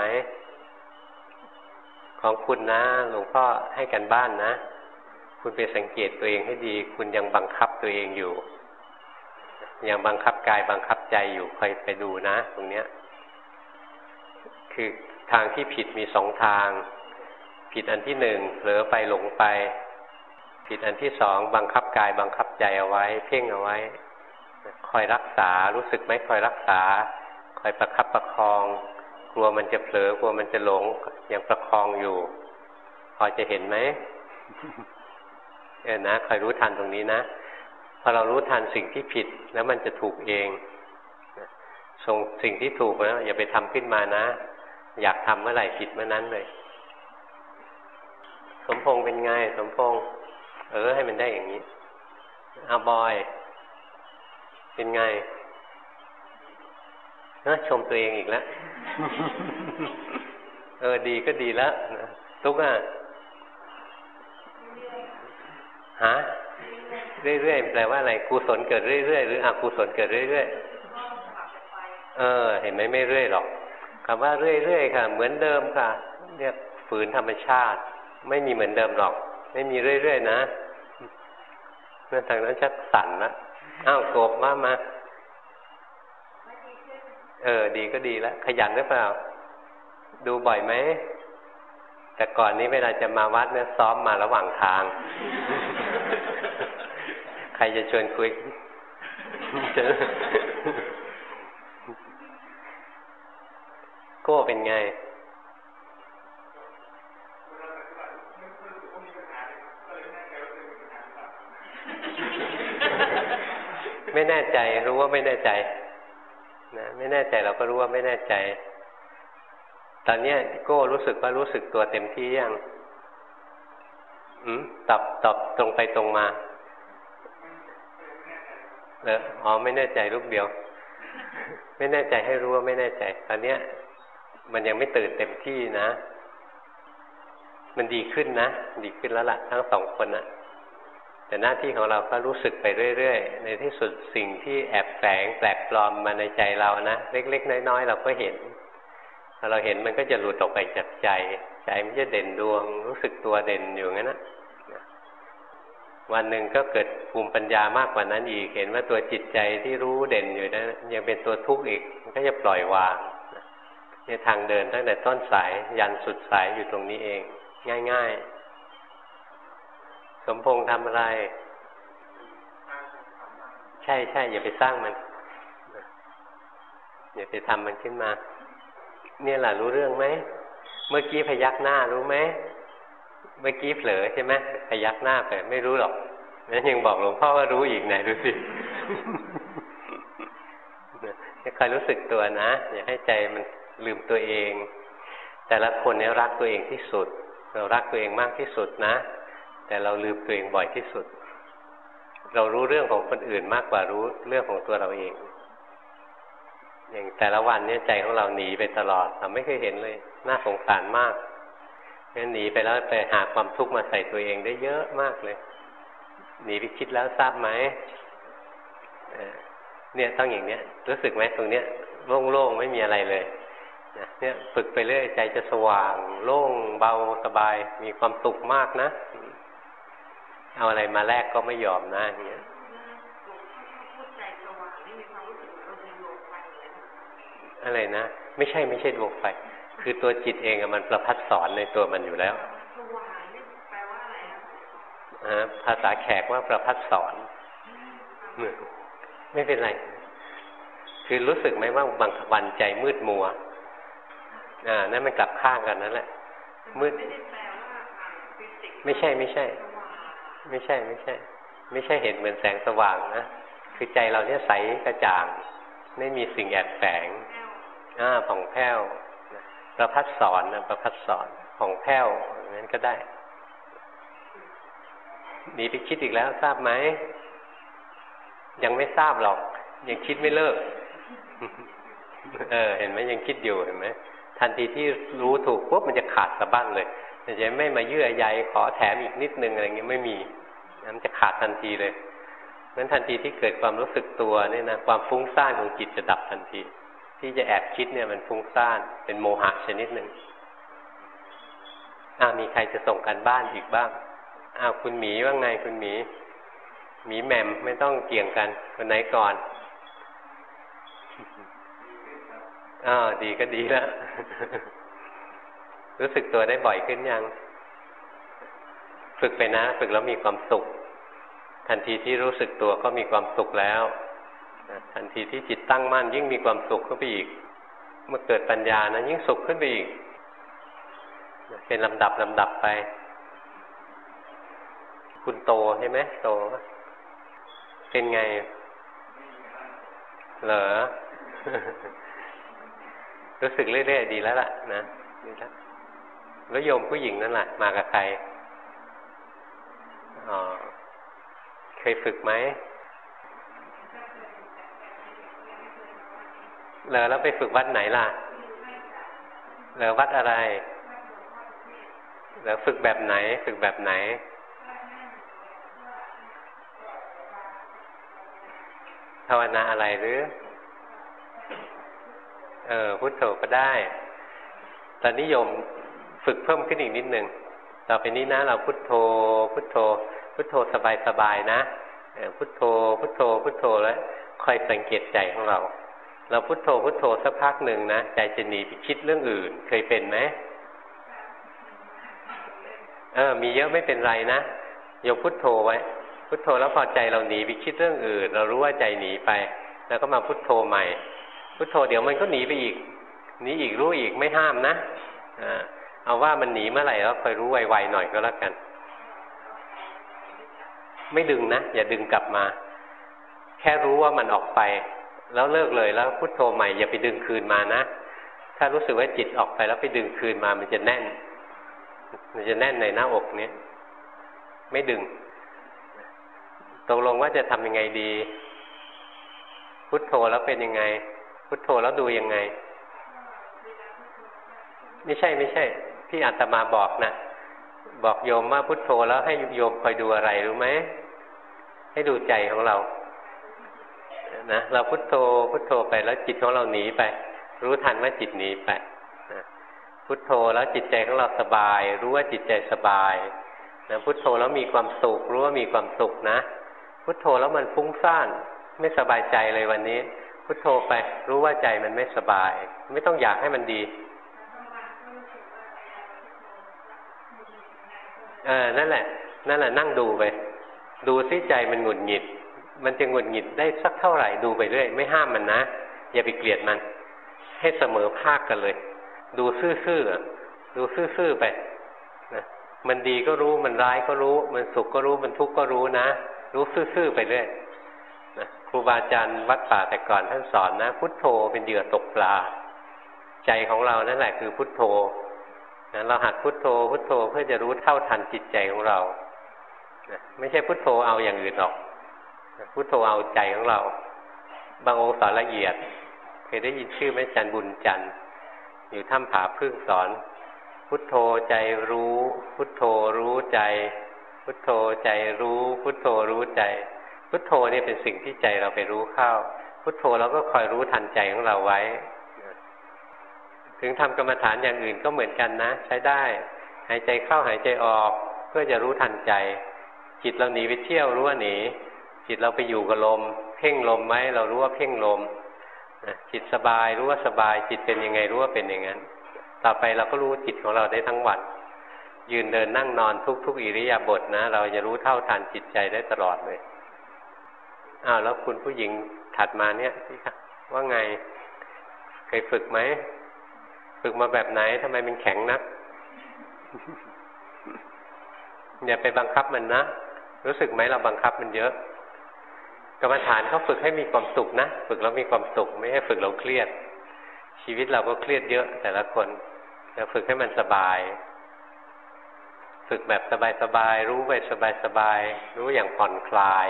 ของคุณนะหลวงพ่อให้กันบ้านนะคุณไปสังเกตตัวเองให้ดีคุณยังบังคับตัวเองอยู่ยังบังคับกายบังคับใจอยู่คอยไปดูนะตรงเนี้ยคือทางที่ผิดมีสองทางผิดอันที่หนึ่งเผลอไปหลงไปผิดอันที่สองบังคับกายบังคับใจเอาไว้เพ่งเอาไว้คอยรักษารู้สึกไหมคอยรักษาคอยประคับประคองกลัวมันจะเผลอกลัวมันจะหลงยังประคองอยู่พอจะเห็นไหม เออนะคอยรู้ทันตรงนี้นะพอเรารู้ทันสิ่งที่ผิดแล้วมันจะถูกเองส่งสิ่งที่ถูกแล้วอย่าไปทำขึ้นมานะอยากทำเมื่อไหร่ผิดเมื่อนั้นเลยสมพงษ์เป็นไงสมพงษ์เออให้มันได้อย่างนี้เอาบอยเป็นไงนะชมตัวเองอีกแล้ว เออดีก็ดีแล้วนะตุ๊กอ่ะฮะเรื่อยๆแปลว่าอะไรกุศลเกิดเรื่อยๆหรืออกุศลเกิดเรื่อยๆเออเห็นไหมไม่เรื่อยหรอกคำว่าเรื่อยๆค่ะเหมือนเดิมค่ะเรียกฝืนธรรมชาติไม่มีเหมือนเดิมหรอกไม่มีเรื่อยๆนะเมื่อทางนั้นชักสั่นนะอ้าวกบมามาเออดีก็ดีแล้วขยันหรือเปล่าดูบ่อยไหมแต่ก่อนนี้เวลาจะมาวัดเนี่ยซ้อมมาระหว่างทาง ใครจะชวนคุย โก้เป็นไงไม่แน่ใจรู้ว่าไม่แน่ใจนะไม่แน่ใจเราก็รู้ว่าไม่แน่ใจตอนนี้โก้รู้สึกว่ารู้สึกตัวเต็มที่ยังอืมตอบตอบตรงไปตรงมาเอออ๋อไม่แน่ใจรูปเดียวไม่แน่ใจให้รู้ว่าไม่แน่ใจตอนนี้มันยังไม่ตื่นเต็มที่นะมันดีขึ้นนะดีขึ้นแล้วล่ะทั้งสองคนอ่ะแต่หน้าที่ของเราก็รู้สึกไปเรื่อยๆในที่สุดสิ่งที่แอบแฝงแปลกปลอมมาในใจเรานะเล็กๆน้อยๆเราก็เห็นพอเราเห็นมันก็จะหลุดออกไปจากใจใจมันจะเด่นดวงรู้สึกตัวเด่นอยู่งั้นนะวันหนึ่งก็เกิดภูมิปัญญามากกว่านั้นอีกเห็นว่าตัวจิตใจที่รู้เด่นอยู่นั้นยังเป็นตัวทุกข์อีกมันก็จะปล่อยวางในทางเดินตั้งแต่ต้นสายยันสุดสายอยู่ตรงนี้เองง่ายๆสมพงษ์ทำอะไรใช่ใช่อย่าไปสร้างมันอย่าไปทำมันขึ้นมาเนี่ยแหละรู้เรื่องไหมเมื่อกี้พยักหน้ารู้ไหมเมื่อกี้เผลอใช่ไหมพยักหน้าไปไม่รู้หรอกแล้วยังบอกหลวงพ่อว่ารู้อีกไหนดูสิ จะคอยรู้สึกตัวนะอย่าให้ใจมันลืมตัวเองแต่ละคนเนี่ยรักตัวเองที่สุดเรารักตัวเองมากที่สุดนะแต่เราลืมตัวเองบ่อยที่สุดเรารู้เรื่องของคนอื่นมากกว่ารู้เรื่องของตัวเราเองอย่างแต่ละวันเนี่ยใจของเราหนีไปตลอดเราไม่เคยเห็นเลยน่าสงสารมากงั้นหนีไปแล้วไปหาความทุกข์มาใส่ตัวเองได้เยอะมากเลยหนีไปคิดแล้วทราบไหมเนี่ยต้องอย่างเนี้ยรู้สึกไหมตรงเนี้ยโล่งๆไม่มีอะไรเลยนะเนี่ยฝึกไปเรื่อยใจจะสว่างโล่งเบาสบายมีความสุขมากนะเอาอะไรมาแลกก็ไม่ยอมนะอย่างเงี้ยอะไรนะไม่ใช่ไม่ใช่ดวงไฟคือตัวจิตเองอะมันประพัดสอนในตัวมันอยู่แล้วสว่างนี่แปลว่าอะไรนะภาษาแขกว่าประพัดสอนไม่เป็นไรคือรู้สึกไหมว่าบางวันใจมืดมัวอ่านั่นมันกลับข้างกันนั่นแหละมืดไม่ใช่ไม่ใช่ไม่ใช่ไม่ใช่ไม่ใช่เห็นเหมือนแสงสว่างนะคือใจเราเนี่ยใสกระจ่างไม่มีสิ่งแอบแฝงอ่าผ่องแผ้วประพัดสอนนะประพัดสอนผ่องแผ้วอย่างนั้นก็ได้หนีไปคิดอีกแล้วทราบไหมยังไม่ทราบหรอกยังคิดไม่เลิกเออเห็นไหมยังคิดอยู่เห็นไหมทันทีที่รู้ถูกปุ๊บมันจะขาดสะบั้นเลยมันจะไม่มาเยื่อใยขอแถมอีกนิดนึงอะไรเงี้ยไม่มีมันจะขาดทันทีเลยงั้นทันทีที่เกิดความรู้สึกตัวเนี่ยนะความฟุ้งซ่านของจิตจะดับทันทีที่จะแอบคิดเนี่ยมันฟุ้งซ่านเป็นโมหะชนิดหนึ่งอ้าวมีใครจะส่งกันบ้านอีกบ้างอ้าวคุณหมีว่าไงคุณหมีหมีแหม่มไม่ต้องเกี่ยงกันคนไหนก่อนอ้าวดีก็ดีแล้วรู้สึกตัวได้บ่อยขึ้นยังฝึกไปนะฝึกแล้วมีความสุขทันทีที่รู้สึกตัวก็มีความสุขแล้วทันทีที่จิตตั้งมั่นยิ่งมีความสุขขึ้นไปอีกเมื่อเกิดปัญญานะยิ่งสุขขึ้นไปอีกเป็นลำดับลำดับไปคุณโตใช่ไหมโตเป็นไงเหรอ รู้สึกเรื่อยๆดีแล้วล่ะนะดีแล้วแล้วโยมผู้หญิงนั่นแหละมากับใครอ๋อเคยฝึกไหมเหรอแล้วไปฝึกวัดไหนล่ะเหรอวัดอะไรเหรอฝึกแบบไหนฝึกแบบไหนภาวนาอะไรหรือเออพุทโธก็ได้ตอนนี้โยมฝึกเพิ่มขึ้นอีกนิดหนึ่งต่อไปนี้นะเราพุทโธพุทโธพุทโธสบายๆนะพุทโธพุทโธพุทโธแล้วคอยสังเกตใจของเราเราพุทโธพุทโธสักพักหนึ่งนะใจจะหนีไปคิดเรื่องอื่นเคยเป็นไหมเออมีเยอะไม่เป็นไรนะโยมพุทโธไว้พุทโธแล้วพอใจเราหนีไปคิดเรื่องอื่นเรารู้ว่าใจหนีไปแล้วก็มาพุทโธใหม่พุทโธเดี๋ยวมันก็หนีไปอีกหนีอีกรู้อีกไม่ห้ามนะอ่าเอาว่ามันหนีเมื่อไหร่แล้วคอยรู้ไวๆหน่อยก็แล้วกันไม่ดึงนะอย่าดึงกลับมาแค่รู้ว่ามันออกไปแล้วเลิกเลยแล้วพุทโธใหม่อย่าไปดึงคืนมานะถ้ารู้สึกว่าจิตออกไปแล้วไปดึงคืนมามันจะแน่นมันจะแน่นในหน้าอกเนี้ยไม่ดึงตกลงว่าจะทำยังไงดีพุทโธแล้วเป็นยังไงพุทโธแล้วดูยังไงไม่ใช่ไม่ใช่ที่อาตมาบอกนะบอกโยมว่าพุทโธแล้วให้โยมคอยดูอะไรรู้ไหมให้ดูใจของเรานะเราพุทโธพุทโธไปแล้วจิตของเราหนีไปรู้ทันว่าจิตหนีไปนะพุทโธแล้วจิตใจของเราสบายรู้ว่าจิตใจสบายนะพุทโธแล้วมีความสุขรู้ว่ามีความสุขนะพุทโธแล้วมันฟุ้งซ่านไม่สบายใจเลยวันนี้พุทโธไปรู้ว่าใจมันไม่สบายไม่ต้องอยากให้มันดีเออนั่นแหละนั่นแหละนั่งดูไปดูซิใจมันหงุดหงิดมันจะหงุดหงิดได้สักเท่าไหร่ดูไปเรื่อยไม่ห้ามมันนะอย่าไปเกลียดมันให้เสมอภาคกันเลยดูซื่อๆดูซื่อๆไปนะมันดีก็รู้มันร้ายก็รู้มันสุขก็รู้มันทุกข์ก็รู้นะรู้ซื่อๆไปเรื่อยนะครูบาอาจารย์วัดป่าแต่ก่อนท่านสอนนะพุทโธเป็นเหยื่อตกปลาใจของเรานั่นแหละคือพุทโธนะเราหัดพุทโธพุทโธเพื่อจะรู้เท่าทันจิตใจของเรานะไม่ใช่พุทโธเอาอย่างอื่นหรอกนะพุทโธเอาใจของเราบางองค์สอนละเอียดเคยได้ยินชื่อไหมอาจารย์บุญจันทร์อยู่ถ้ำผาพึ่งสอนพุทโธใจรู้ พุทโธรู้ใจ พุทโธใจรู้ พุทโธรู้ใจ พุทโธนี่เป็นสิ่งที่ใจเราไปรู้เข้าพุทโธเราก็คอยรู้ทันใจของเราไว้ถึงทำกรรมฐานอย่างอื่นก็เหมือนกันนะใช้ได้หายใจเข้าหายใจออกเพื่อจะรู้ทันใจจิตเราหนีไปเที่ยวรู้ว่าหนีจิตเราไปอยู่กับลมเพ่งลมไหมเรารู้ว่าเพ่งลมจิตสบายรู้ว่าสบายจิตเป็นยังไงรู้ว่าเป็นอย่างนั้นต่อไปเราก็รู้จิตของเราได้ทั้งวันยืนเดินนั่งนอนทุกๆอิริยาบถนะเราจะรู้เท่าทันจิตใจได้ตลอดเลยอ้าวแล้วคุณผู้หญิงถัดมาเนี่ยว่าไงเคยฝึกไหมฝึกมาแบบไหนทำไมมันแข็งนักอย่าไปบังคับมันนะรู้สึกไหมเราบังคับมันเยอะกรรมฐานเขาฝึกให้มีความสุขนะฝึกแล้วมีความสุขไม่ให้ฝึกเราเครียดชีวิตเราก็เครียดเยอะแต่ละคนเราฝึกให้มันสบายฝึกแบบสบายๆรู้ไปสบายๆรู้อย่างผ่อนคลาย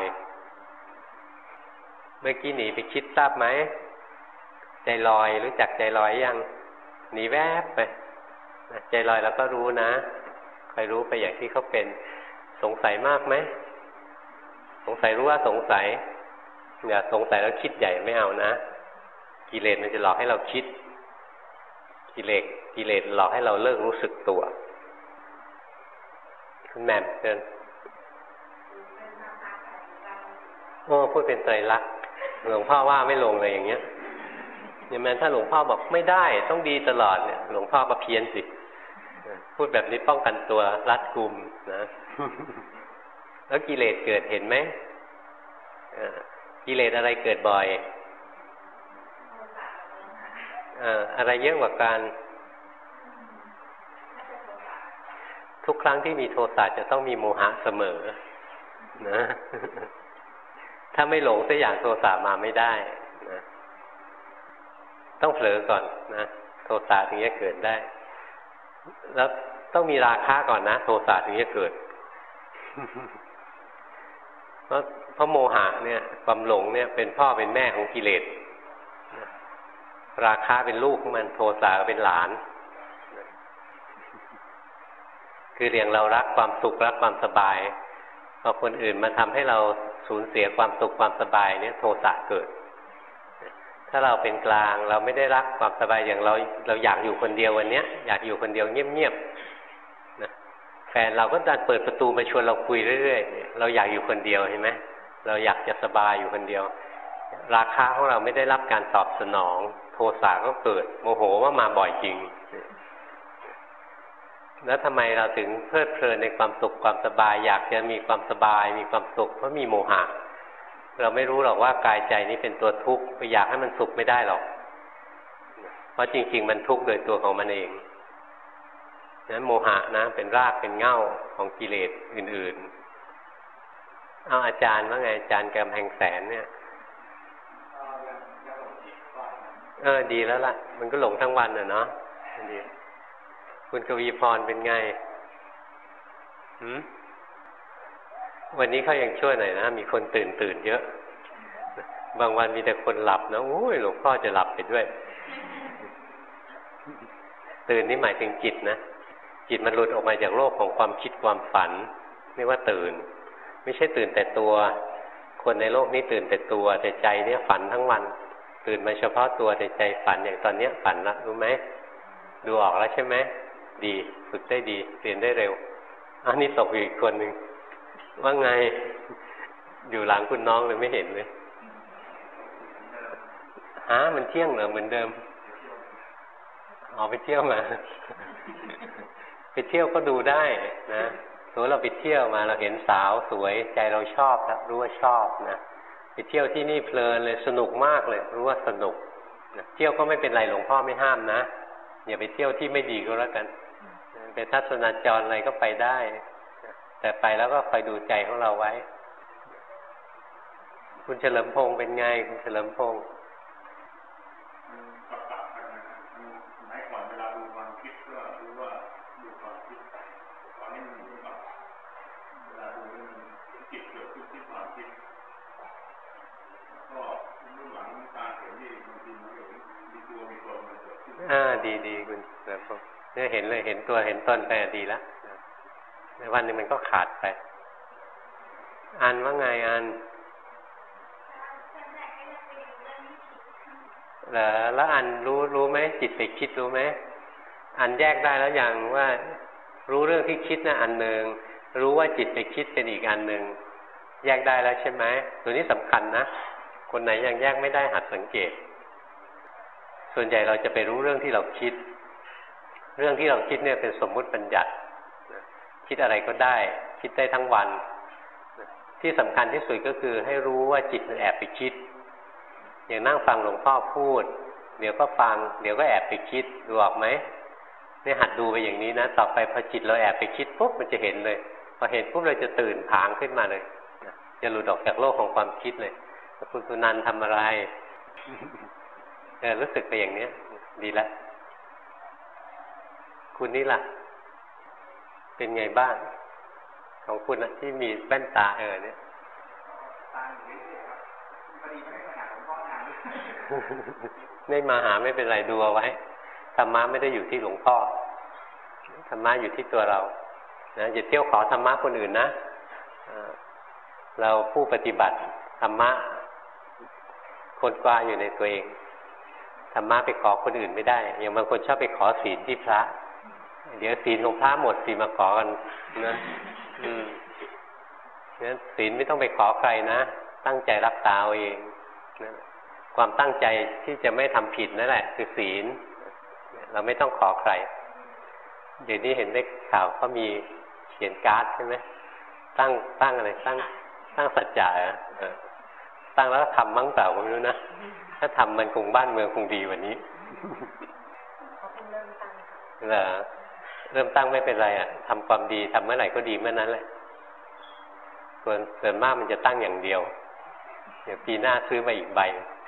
เมื่อกี้หนีไปคิดทราบไหมใจลอยรู้จักใจลอยยังหนีแวบไปใจลอยแล้วก็รู้นะคอยรู้ไปอย่างที่เขาเป็นสงสัยมากไหมสงสัยรู้ว่าสงสัยอย่าสงสัยแล้วคิดใหญ่ไม่เอานะกิเลสมันจะหลอกให้เราคิดกิเลสกิเลสหลอกให้เราเลิกรู้สึกตัวคุณแม่เชิญโอ้พูดเป็นไตรลักษณ์หลวงพ่อว่าไม่ลงเลยอย่างเงี้ยอย่างนั้นถ้าหลวงพ่อบอกไม่ได้ต้องดีตลอดเนี่ยหลวงพ่อก็เพี้ยนสิพูดแบบนี้ป้องกันตัวรัดกุมนะแล้วกิเลสเกิดเห็นไหมกิเลสอะไรเกิดบ่อยอะไรเยอะกว่ากันทุกครั้งที่มีโทสะจะต้องมีโมหะเสมอนะถ้าไม่หลงสักอย่างโทสะมาไม่ได้นะต้องเผลอก่อนนะโทสะถึงจะเกิดได้แล้วต้องมีราคะก่อนนะโทสะถึงจะเกิดเพราะเพราะโมหะเนี่ยความหลงเนี่ยเป็นพ่อเป็นแม่ของกิเลสราคะเป็นลูกของมันโทสะเป็นหลานคือเรียงเรารักความสุขรักความสบายพอคนอื่นมาทำให้เราสูญเสียความสุขความสบายเนี่ยโทสะเกิดถ้าเราเป็นกลางเราไม่ได้รักความสบายอย่างเราเราอยากอยู่คนเดียววันนี้อยากอยู่คนเดียวเงียบๆนะแฟนเราก็ดันเปิดประตูมาชวนเราคุยเรื่อยๆเราอยากอยู่คนเดียวเห็นไหมเราอยากจะสบายอยู่คนเดียวราคะของเราไม่ได้รับการตอบสนองโทสะก็เกิดโมโหว่ามาบ่อยจริงแล้วทำไมเราถึงเพลิดเพลินในความสุขความสบายอยากจะมีความสบายมีความสุขเพราะมีโมหะเราไม่รู้หรอกว่ากายใจนี้เป็นตัวทุกข์ไปอยากให้มันสุขไม่ได้หรอกเพราะจริงๆมันทุกข์โดยตัวของมันเองนั้นโมหะนะเป็นรากเป็นเง่าของกิเลสอื่นๆเอาอาจารย์ว่าไงอาจารย์กำแพงแสนเนี่ยเออดีแล้วล่ะมันก็หลงทั้งวันน่ะเนาะดีคุณกวีพรเป็นไงหืมวันนี้เขายังช่วยหน่อยนะมีคนตื่นตื่นเยอะบางวันมีแต่คนหลับนะโอ้ยหลวงพ่อจะหลับไปด้วยตื่นนี่หมายถึงจิตนะจิตมันหลุดออกมาจากโลกของความคิดความฝันไม่ว่าตื่นไม่ใช่ตื่นแต่ตัวคนในโลกนี้ตื่นแต่ตัวแต่ใจเนี่ยฝันทั้งวันตื่นมาเฉพาะตัวแต่ใจฝันอย่างตอนเนี้ยฝันละรู้ไหมดูออกแล้วใช่ไหมดีฝึกได้ดีเรียนได้เร็วอันนี้ตกอยู่อีกคนหนึ่งว่าไงอยู่หลังคุณน้องเลยไม่เห็นเลยฮะมันเที่ยงเหรอเหมือนเดิมอ๋อไปเที่ยวมาไปเที่ยวก็ดูได้นะสมมติเราไปเที่ยวมาเราเห็นสาวสวยใจเราชอบครับรู้ว่าชอบนะไปเที่ยวที่นี่เพลินเลยสนุกมากเลยรู้ว่าสนุกนะเที่ยวก็ไม่เป็นไรหลวงพ่อไม่ห้ามนะอย่าไปเที่ยวที่ไม่ดีก็แล้วกันไปทัศนจรอะไรก็ไปได้แต่ไปแล้วก็คอยดูใจของเราไว้คุณเฉลิมพงษ์เป็นไงคุณเฉลิมพงษ์อ่าดีดีคุณเฉลิมพงษ์เนี่ยเห็นเลยเห็นตัวเห็นตนไปดีแล้วในวันหนึ่งมันก็ขาดไปอันว่าไงอันเหรอแล้วอันรู้รู้ไหมจิตไปคิดรู้ไหมอันแยกได้แล้วอย่างว่ารู้เรื่องที่คิดนะอันหนึ่งรู้ว่าจิตไปคิดเป็นอีกอันหนึ่งแยกได้แล้วใช่ไหมตัวนี้สำคัญนะคนไหนยังแยกไม่ได้หัดสังเกตส่วนใหญ่เราจะไปรู้เรื่องที่เราคิดเรื่องที่เราคิดเนี่ยเป็นสมมุติบัญญัติคิดอะไรก็ได้คิดได้ทั้งวันที่สำคัญที่สุดก็คือให้รู้ว่าจิตมันแอบไปคิดอย่างนั่งฟังหลวงพ่อพูดเดี๋ยวก็ฟังเดี๋ยวก็แอบไปคิดดูออกไหมเนี่ยหัดดูไปอย่างนี้นะต่อไปพอจิตเราแอบไปคิดปุ๊บมันจะเห็นเลยพอเห็นปุ๊บเราจะตื่นผางขึ้นมาเลยจะหลุดออกจากโลกของความคิดเลยคุณสุนันท์ทำอะไรเออรู้สึกไปอย่างนี้ดีแล้วคุณนี่ล่ะเป็นไงบ้างของคุณนะที่มีแว่นตาเออเนี่ยไม่มาหาไม่เป็นไรดูเอาไว้ธรรมะไม่ได้อยู่ที่หลวงพ่อธรรมะอยู่ที่ตัวเรานะอย่าเที่ยวขอธรรมะคนอื่นนะเราผู้ปฏิบัติธรรมะคนกว้าอยู่ในตัวเองธรรมะไปขอคนอื่นไม่ได้อย่างบางคนชอบไปขอศีลที่พระเดี๋ยวศีลของพระหมดศีลมาขอกันนะอืมงั้นศีลไม่ต้องไปขอใครนะตั้งใจรักษาเอาเองนะความตั้งใจที่จะไม่ทำผิดนั่นแหละคือศีลเราไม่ต้องขอใครเดี๋ยวนี้เห็นได้ข่าวเขามีเขียนการ์ดใช่ไหมตั้งตั้งอะไรตั้งตั้งสัจจะเออตั้งแล้วทำมั้งเปล่าผมไม่รู้นะถ้าทำมันคงบ้านเมืองคงดีกว่านี้เขาเริ่มตั้งเหรอเริ่มตั้งไม่เป็นไรอ่ะทำความดีทำเมื่อไหร่ก็ดีเมื่อนั้นแหละส่วนส่วนมากมันจะตั้งอย่างเดียวเดี๋ยวปีหน้าซื้อมาอีกใบ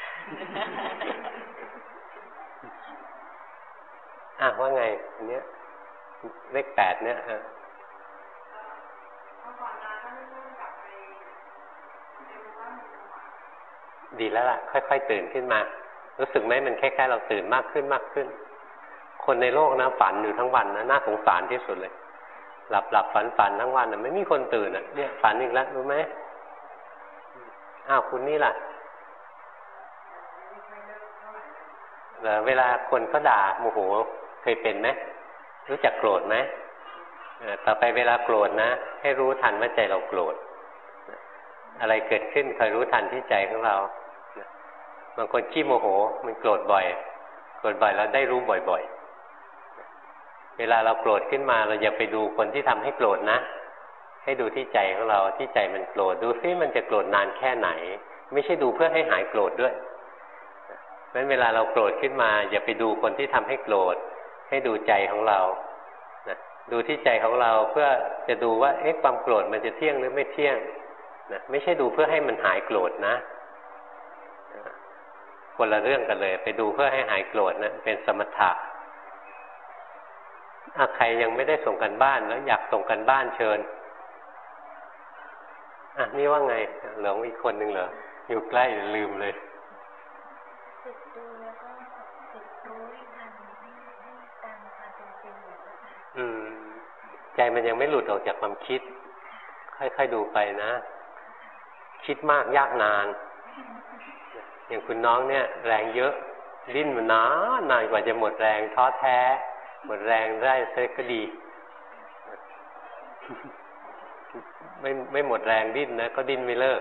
อ่ะว่าไงอันเนี้ยเลขแปดเนี้ยดีแล้วล่ะค่อยๆตื่นขึ้นมารู้สึกไหมมันคล้ายๆเราตื่นมากขึ้นมากขึ้นคนในโลกนะฝันอยู่ทั้งวันนะน่าสงสารที่สุดเลยหลับหลับฝันฝันทั้งวันนะไม่มีคนตื่นอ่ะเนี่ยฝันอีกแล้วรู้ไหมอ้าวคุณนี่ล่ะเวลาคนเขาด่าโมโหเคยเป็นไหมรู้จักโกรธไหมต่อไปเวลาโกรธนะให้รู้ทันว่าใจเราโกรธอะไรเกิดขึ้นคอยรู้ทันที่ใจของเราบางคนขี้โมโหมันโกรธบ่อยโกรธบ่อยแล้วได้รู้บ่อยๆเวลาเราโกรธขึ้นมาเราอย่าไปดูคนที่ทำให้โกรธนะให้ดูที่ใจของเราที่ใจมันโกรธดูซิมันจะโกรธนานแค่ไหนไม่ใช่ดูเพื่อให้หายโกรธด้วยเพราะฉะนั้นเวลาเราโกรธขึ้นมาอย่าไปดูคนที่ทำให้โกรธให้ดูใจของเรานะดูที่ใจของเราเพื่อจะดูว่าเอ๊ะความโกรธมันจะเที่ยงหรือไม่เที่ยงนะไม่ใช่ดูเพื่อให้มันหายโกรธนะคนละเรื่องกันเลยไปดูเพื่อให้หายโกรธนะเป็นสมถะถ้าใครยังไม่ได้ส่งกันบ้านแล้วอยากส่งกันบ้านเชิญอ่ะนี่ว่าไงเหลืออีกคนหนึ่งเหรออยู่ใกล้ลืมเลยฝึกดูแล้วก็ฝึกรู้ทันให้ให้ตามความเป็นจริงอยู่ค่ะอืมใจมันยังไม่หลุดออกจากความคิดค่อยๆดูไปนะคิดมากยากนานอย่างคุณน้องเนี่ยแรงเยอะดิ้นมันนานนานกว่าจะหมดแรงท้อแท้หมดแรงได้เซ็ก็ดีไม่ไม่หมดแรงดิ้นนะก็ดิ้นไม่เลิก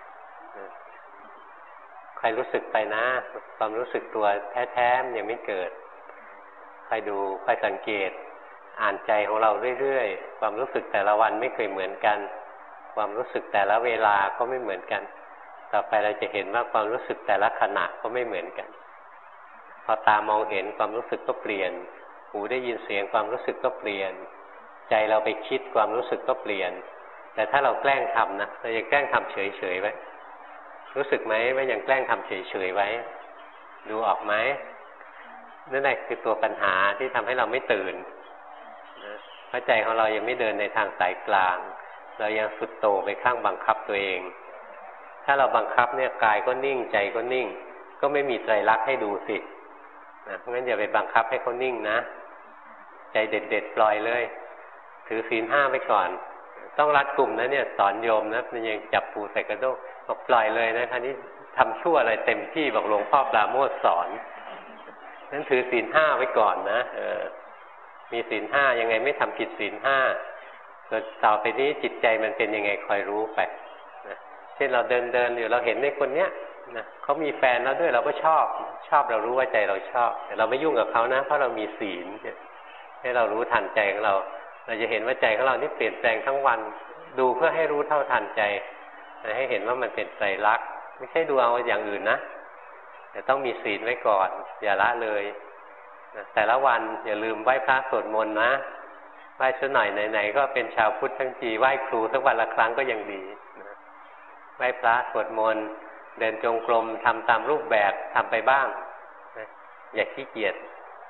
ใครรู้สึกไปนะความรู้สึกตัวแท้ๆมันยังไม่เกิดใครดูใครสังเกตอ่านใจของเราเรื่อยๆความรู้สึกแต่ละวันไม่เคยเหมือนกันความรู้สึกแต่ละเวลาก็ไม่เหมือนกันต่อไปเราจะเห็นว่าความรู้สึกแต่ละขณะก็ไม่เหมือนกันพอตามองเห็นความรู้สึกก็เปลี่ยนหูได้ยินเสียงความรู้สึกก็เปลี่ยนใจเราไปคิดความรู้สึกก็เปลี่ยนแต่ถ้าเราแกล้งทำนะเรายังแกล้งทำเฉยๆไว้รู้สึกไหมว่ายังแกล้งทำเฉยๆไว้ดูออกไหมนั่นแหละคือตัวปัญหาที่ทำให้เราไม่ตื่นเพราะใจของเรายังไม่เดินในทางสายกลางเรายังสุดโต่งไปข้างบังคับตัวเองถ้าเราบังคับเนี่ยกายก็นิ่งใจก็นิ่งก็ไม่มีไตรลักษณ์ให้ดูสินะเพราะงั้นอย่าไปบังคับให้เขานิ่งนะใจเด็ดๆปล่อยเลยถือศีลห้าไว้ก่อนต้องรัดกลุ่มนะเนี่ยสอนโยมนะมันยังจับปูใส่กระด้งบอกปล่อยเลยนะคราวนี้ทำชั่วอะไรเต็มที่บอกหลวงพ่อปราโมทย์สอนนั้นถือศีลห้าไว้ก่อนนะเออมีศีลห้ายังไงไม่ทำผิดศีลห้าส่วนต่อไปนี้จิตใจมันเป็นยังไงคอยรู้ไปนะเช่นเราเดินเดินอยู่เราเห็นในคนเนี้ยนะเขามีแฟนแล้วด้วยเราก็ชอบชอบเรารู้ว่าใจเราชอบแต่เราไม่ยุ่งกับเขานะเพราะเรามีศีลให้เรารู้ทันใจของเราเราจะเห็นว่าใจของเรานี่เปลี่ยนแปลงทั้งวันดูเพื่อให้รู้เท่าทันใจให้เห็นว่ามันเป็นไตรลักษณ์ไม่ใช่ดูเอาอย่างอื่นนะแต่ต้องมีศีลไว้ก่อนอย่าละเลยนะแต่ละวันอย่าลืมไหว้พระสวดมนต์นะไหว้สักหน่อยไหนๆก็เป็นชาวพุทธทั้งทีไหว้ครูสักวันละครั้งก็ยังดีนะไหว้พระสวดมนต์เดินจงกรมทำตามรูปแบบทำไปบ้างนะอย่าขี้เกียจ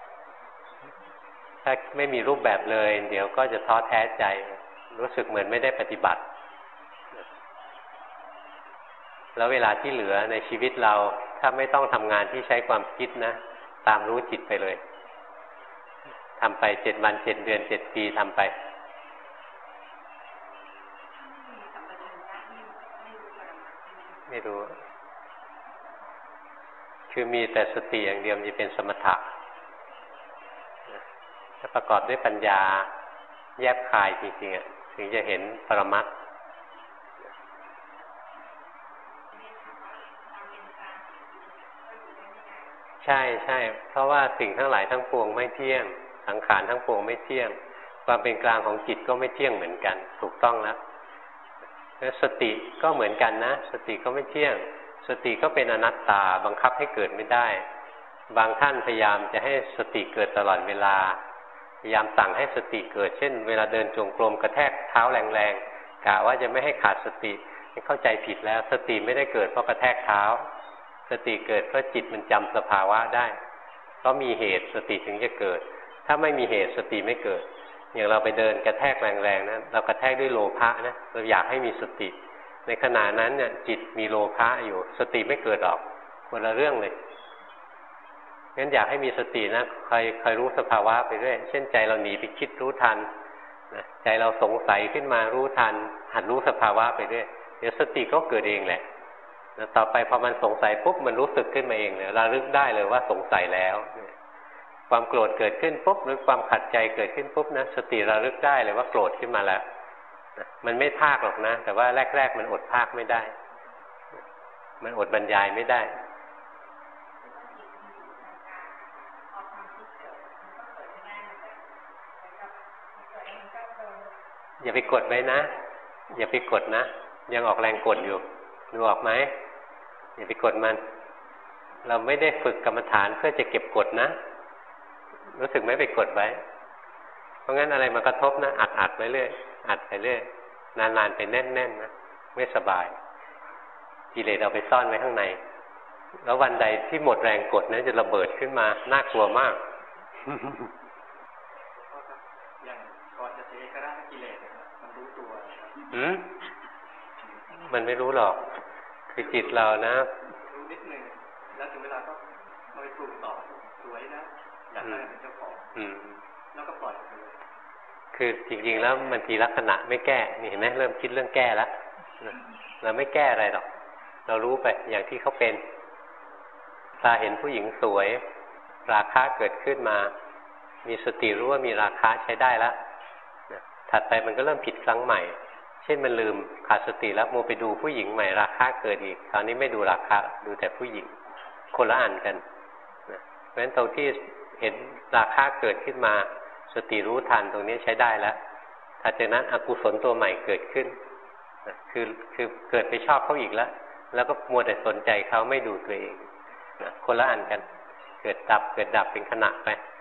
ถ้าไม่มีรูปแบบเลยเดี๋ยวก็จะท้อแท้ใจรู้สึกเหมือนไม่ได้ปฏิบัติแล้วเวลาที่เหลือในชีวิตเราถ้าไม่ต้องทำงานที่ใช้ความคิดนะตามรู้จิตไปเลยทำไปเจ็ดวันเจ็ดเดือนเจ็ดปีทำไปไม่รู้คือมีแต่สติอย่างเดียวจะเป็นสมถะถ้าประกอบด้วยปัญญาแยบคายจริงๆอ่ะถึงจะเห็นปรมัตถ์ใช่ใช่เพราะว่าสิ่งทั้งหลายทั้งปวงไม่เที่ยงสังขารทั้งปวงไม่เที่ยงความเป็นกลางของจิตก็ไม่เที่ยงเหมือนกันถูกต้องแล้วแล้วสติก็เหมือนกันนะสติก็ไม่เที่ยงสติก็เป็นอนัตตาบังคับให้เกิดไม่ได้บางท่านพยายามจะให้สติเกิดตลอดเวลาพยายามสั่งให้สติเกิดเช่นเวลาเดินจงกรมกระแทกเท้าแรงๆกะว่าจะไม่ให้ขาดสติเข้าใจผิดแล้วสติไม่ได้เกิดเพราะกระแทกเท้าสติเกิดเพราะจิตมันจำสภาวะได้เพราะมีเหตุสติถึงจะเกิดถ้าไม่มีเหตุสติไม่เกิดอย่างเราไปเดินกระแทกแรงๆนะเรากระแทกด้วยโลภะนะเราอยากให้มีสติในขณะนั้นเนี่ยจิตมีโลภะอยู่สติไม่เกิดหรอกคนละเรื่องเลยงั้นอยากให้มีสตินะคอยคอยรู้สภาวะไปเรื่อยเช่นใจเราหนีไปคิดรู้ทันนะใจเราสงสัยขึ้นมารู้ทันหัดรู้สภาวะไปเรื่อยเดี๋ยวสติก็เกิดเองแหละแล้วต่อไปพอมันสงสัยปุ๊บมันรู้สึกขึ้นมาเองเลยระลึกได้เลยว่าสงสัยแล้วความโกรธเกิดขึ้นปุ๊บหรือความขัดใจเกิดขึ้นปุ๊บนะสติระลึกได้เลยว่าโกรธขึ้นมาแล้วมันไม่ภาคหรอกนะแต่ว่าแรกๆมันอดภาคไม่ได้มันอดบรรยายไม่ได้อย่าไปกดไว้นะอย่าไปกดนะยังออกแรงกดอยู่ดูออกไหมอย่าไปกดมันเราไม่ได้ฝึกกรรมฐานเพื่อจะเก็บกดนะรู้สึกไม่ไปกดไว้เพราะงั้นอะไรมากระทบนะอัดอัดไปเรื่อยอัดไปเรื่อยนานๆไปแน่นๆนะไม่สบายกิเลสเอาไปซ่อนไว้ข้างในแล้ววันใดที่หมดแรงกดนั้นจะระเบิดขึ้นมาน่ากลัวมากอย่างก่อนจะเทกระด้างกิเลสมันรู้ตัวอืมมันไม่รู้หรอกคือจิตเรานะรู้นิดนึงแล้วถึงเวลาก็เอาไปปรุงต่อสวยนะอยากได้เป็นเจ้าของแล้วก็ปล่อยไปเลยคือจริงๆแล้วมันทีลักษณะไม่แก้นี่เห็นไหมเริ่มคิดเรื่องแก้แล้วเราไม่แก้อะไรหรอกเรารู้ไปอย่างที่เขาเป็นตาเห็นผู้หญิงสวยราคะเกิดขึ้นมามีสติรู้ว่ามีราคะใช้ได้แล้วถัดไปมันก็เริ่มผิดครั้งใหม่เช่นมันลืมขาดสติแล้วโมไปดูผู้หญิงใหม่ราคะเกิดอีกคราวนี้ไม่ดูราคะดูแต่ผู้หญิงคนละอันกันนะเพราะฉะนั้นตรงที่เห็นราคะเกิดขึ้นมาสติรู้ทันตรงนี้ใช้ได้แล้วถัดจากนั้นอกุศลตัวใหม่เกิดขึ้นนะคือคือเกิดไปชอบเขาอีกแล้วแล้วก็มัวแต่สนใจเขาไม่ดูตัวเองนะคนละอันกันเกิดดับเกิดดับเป็นขณะไป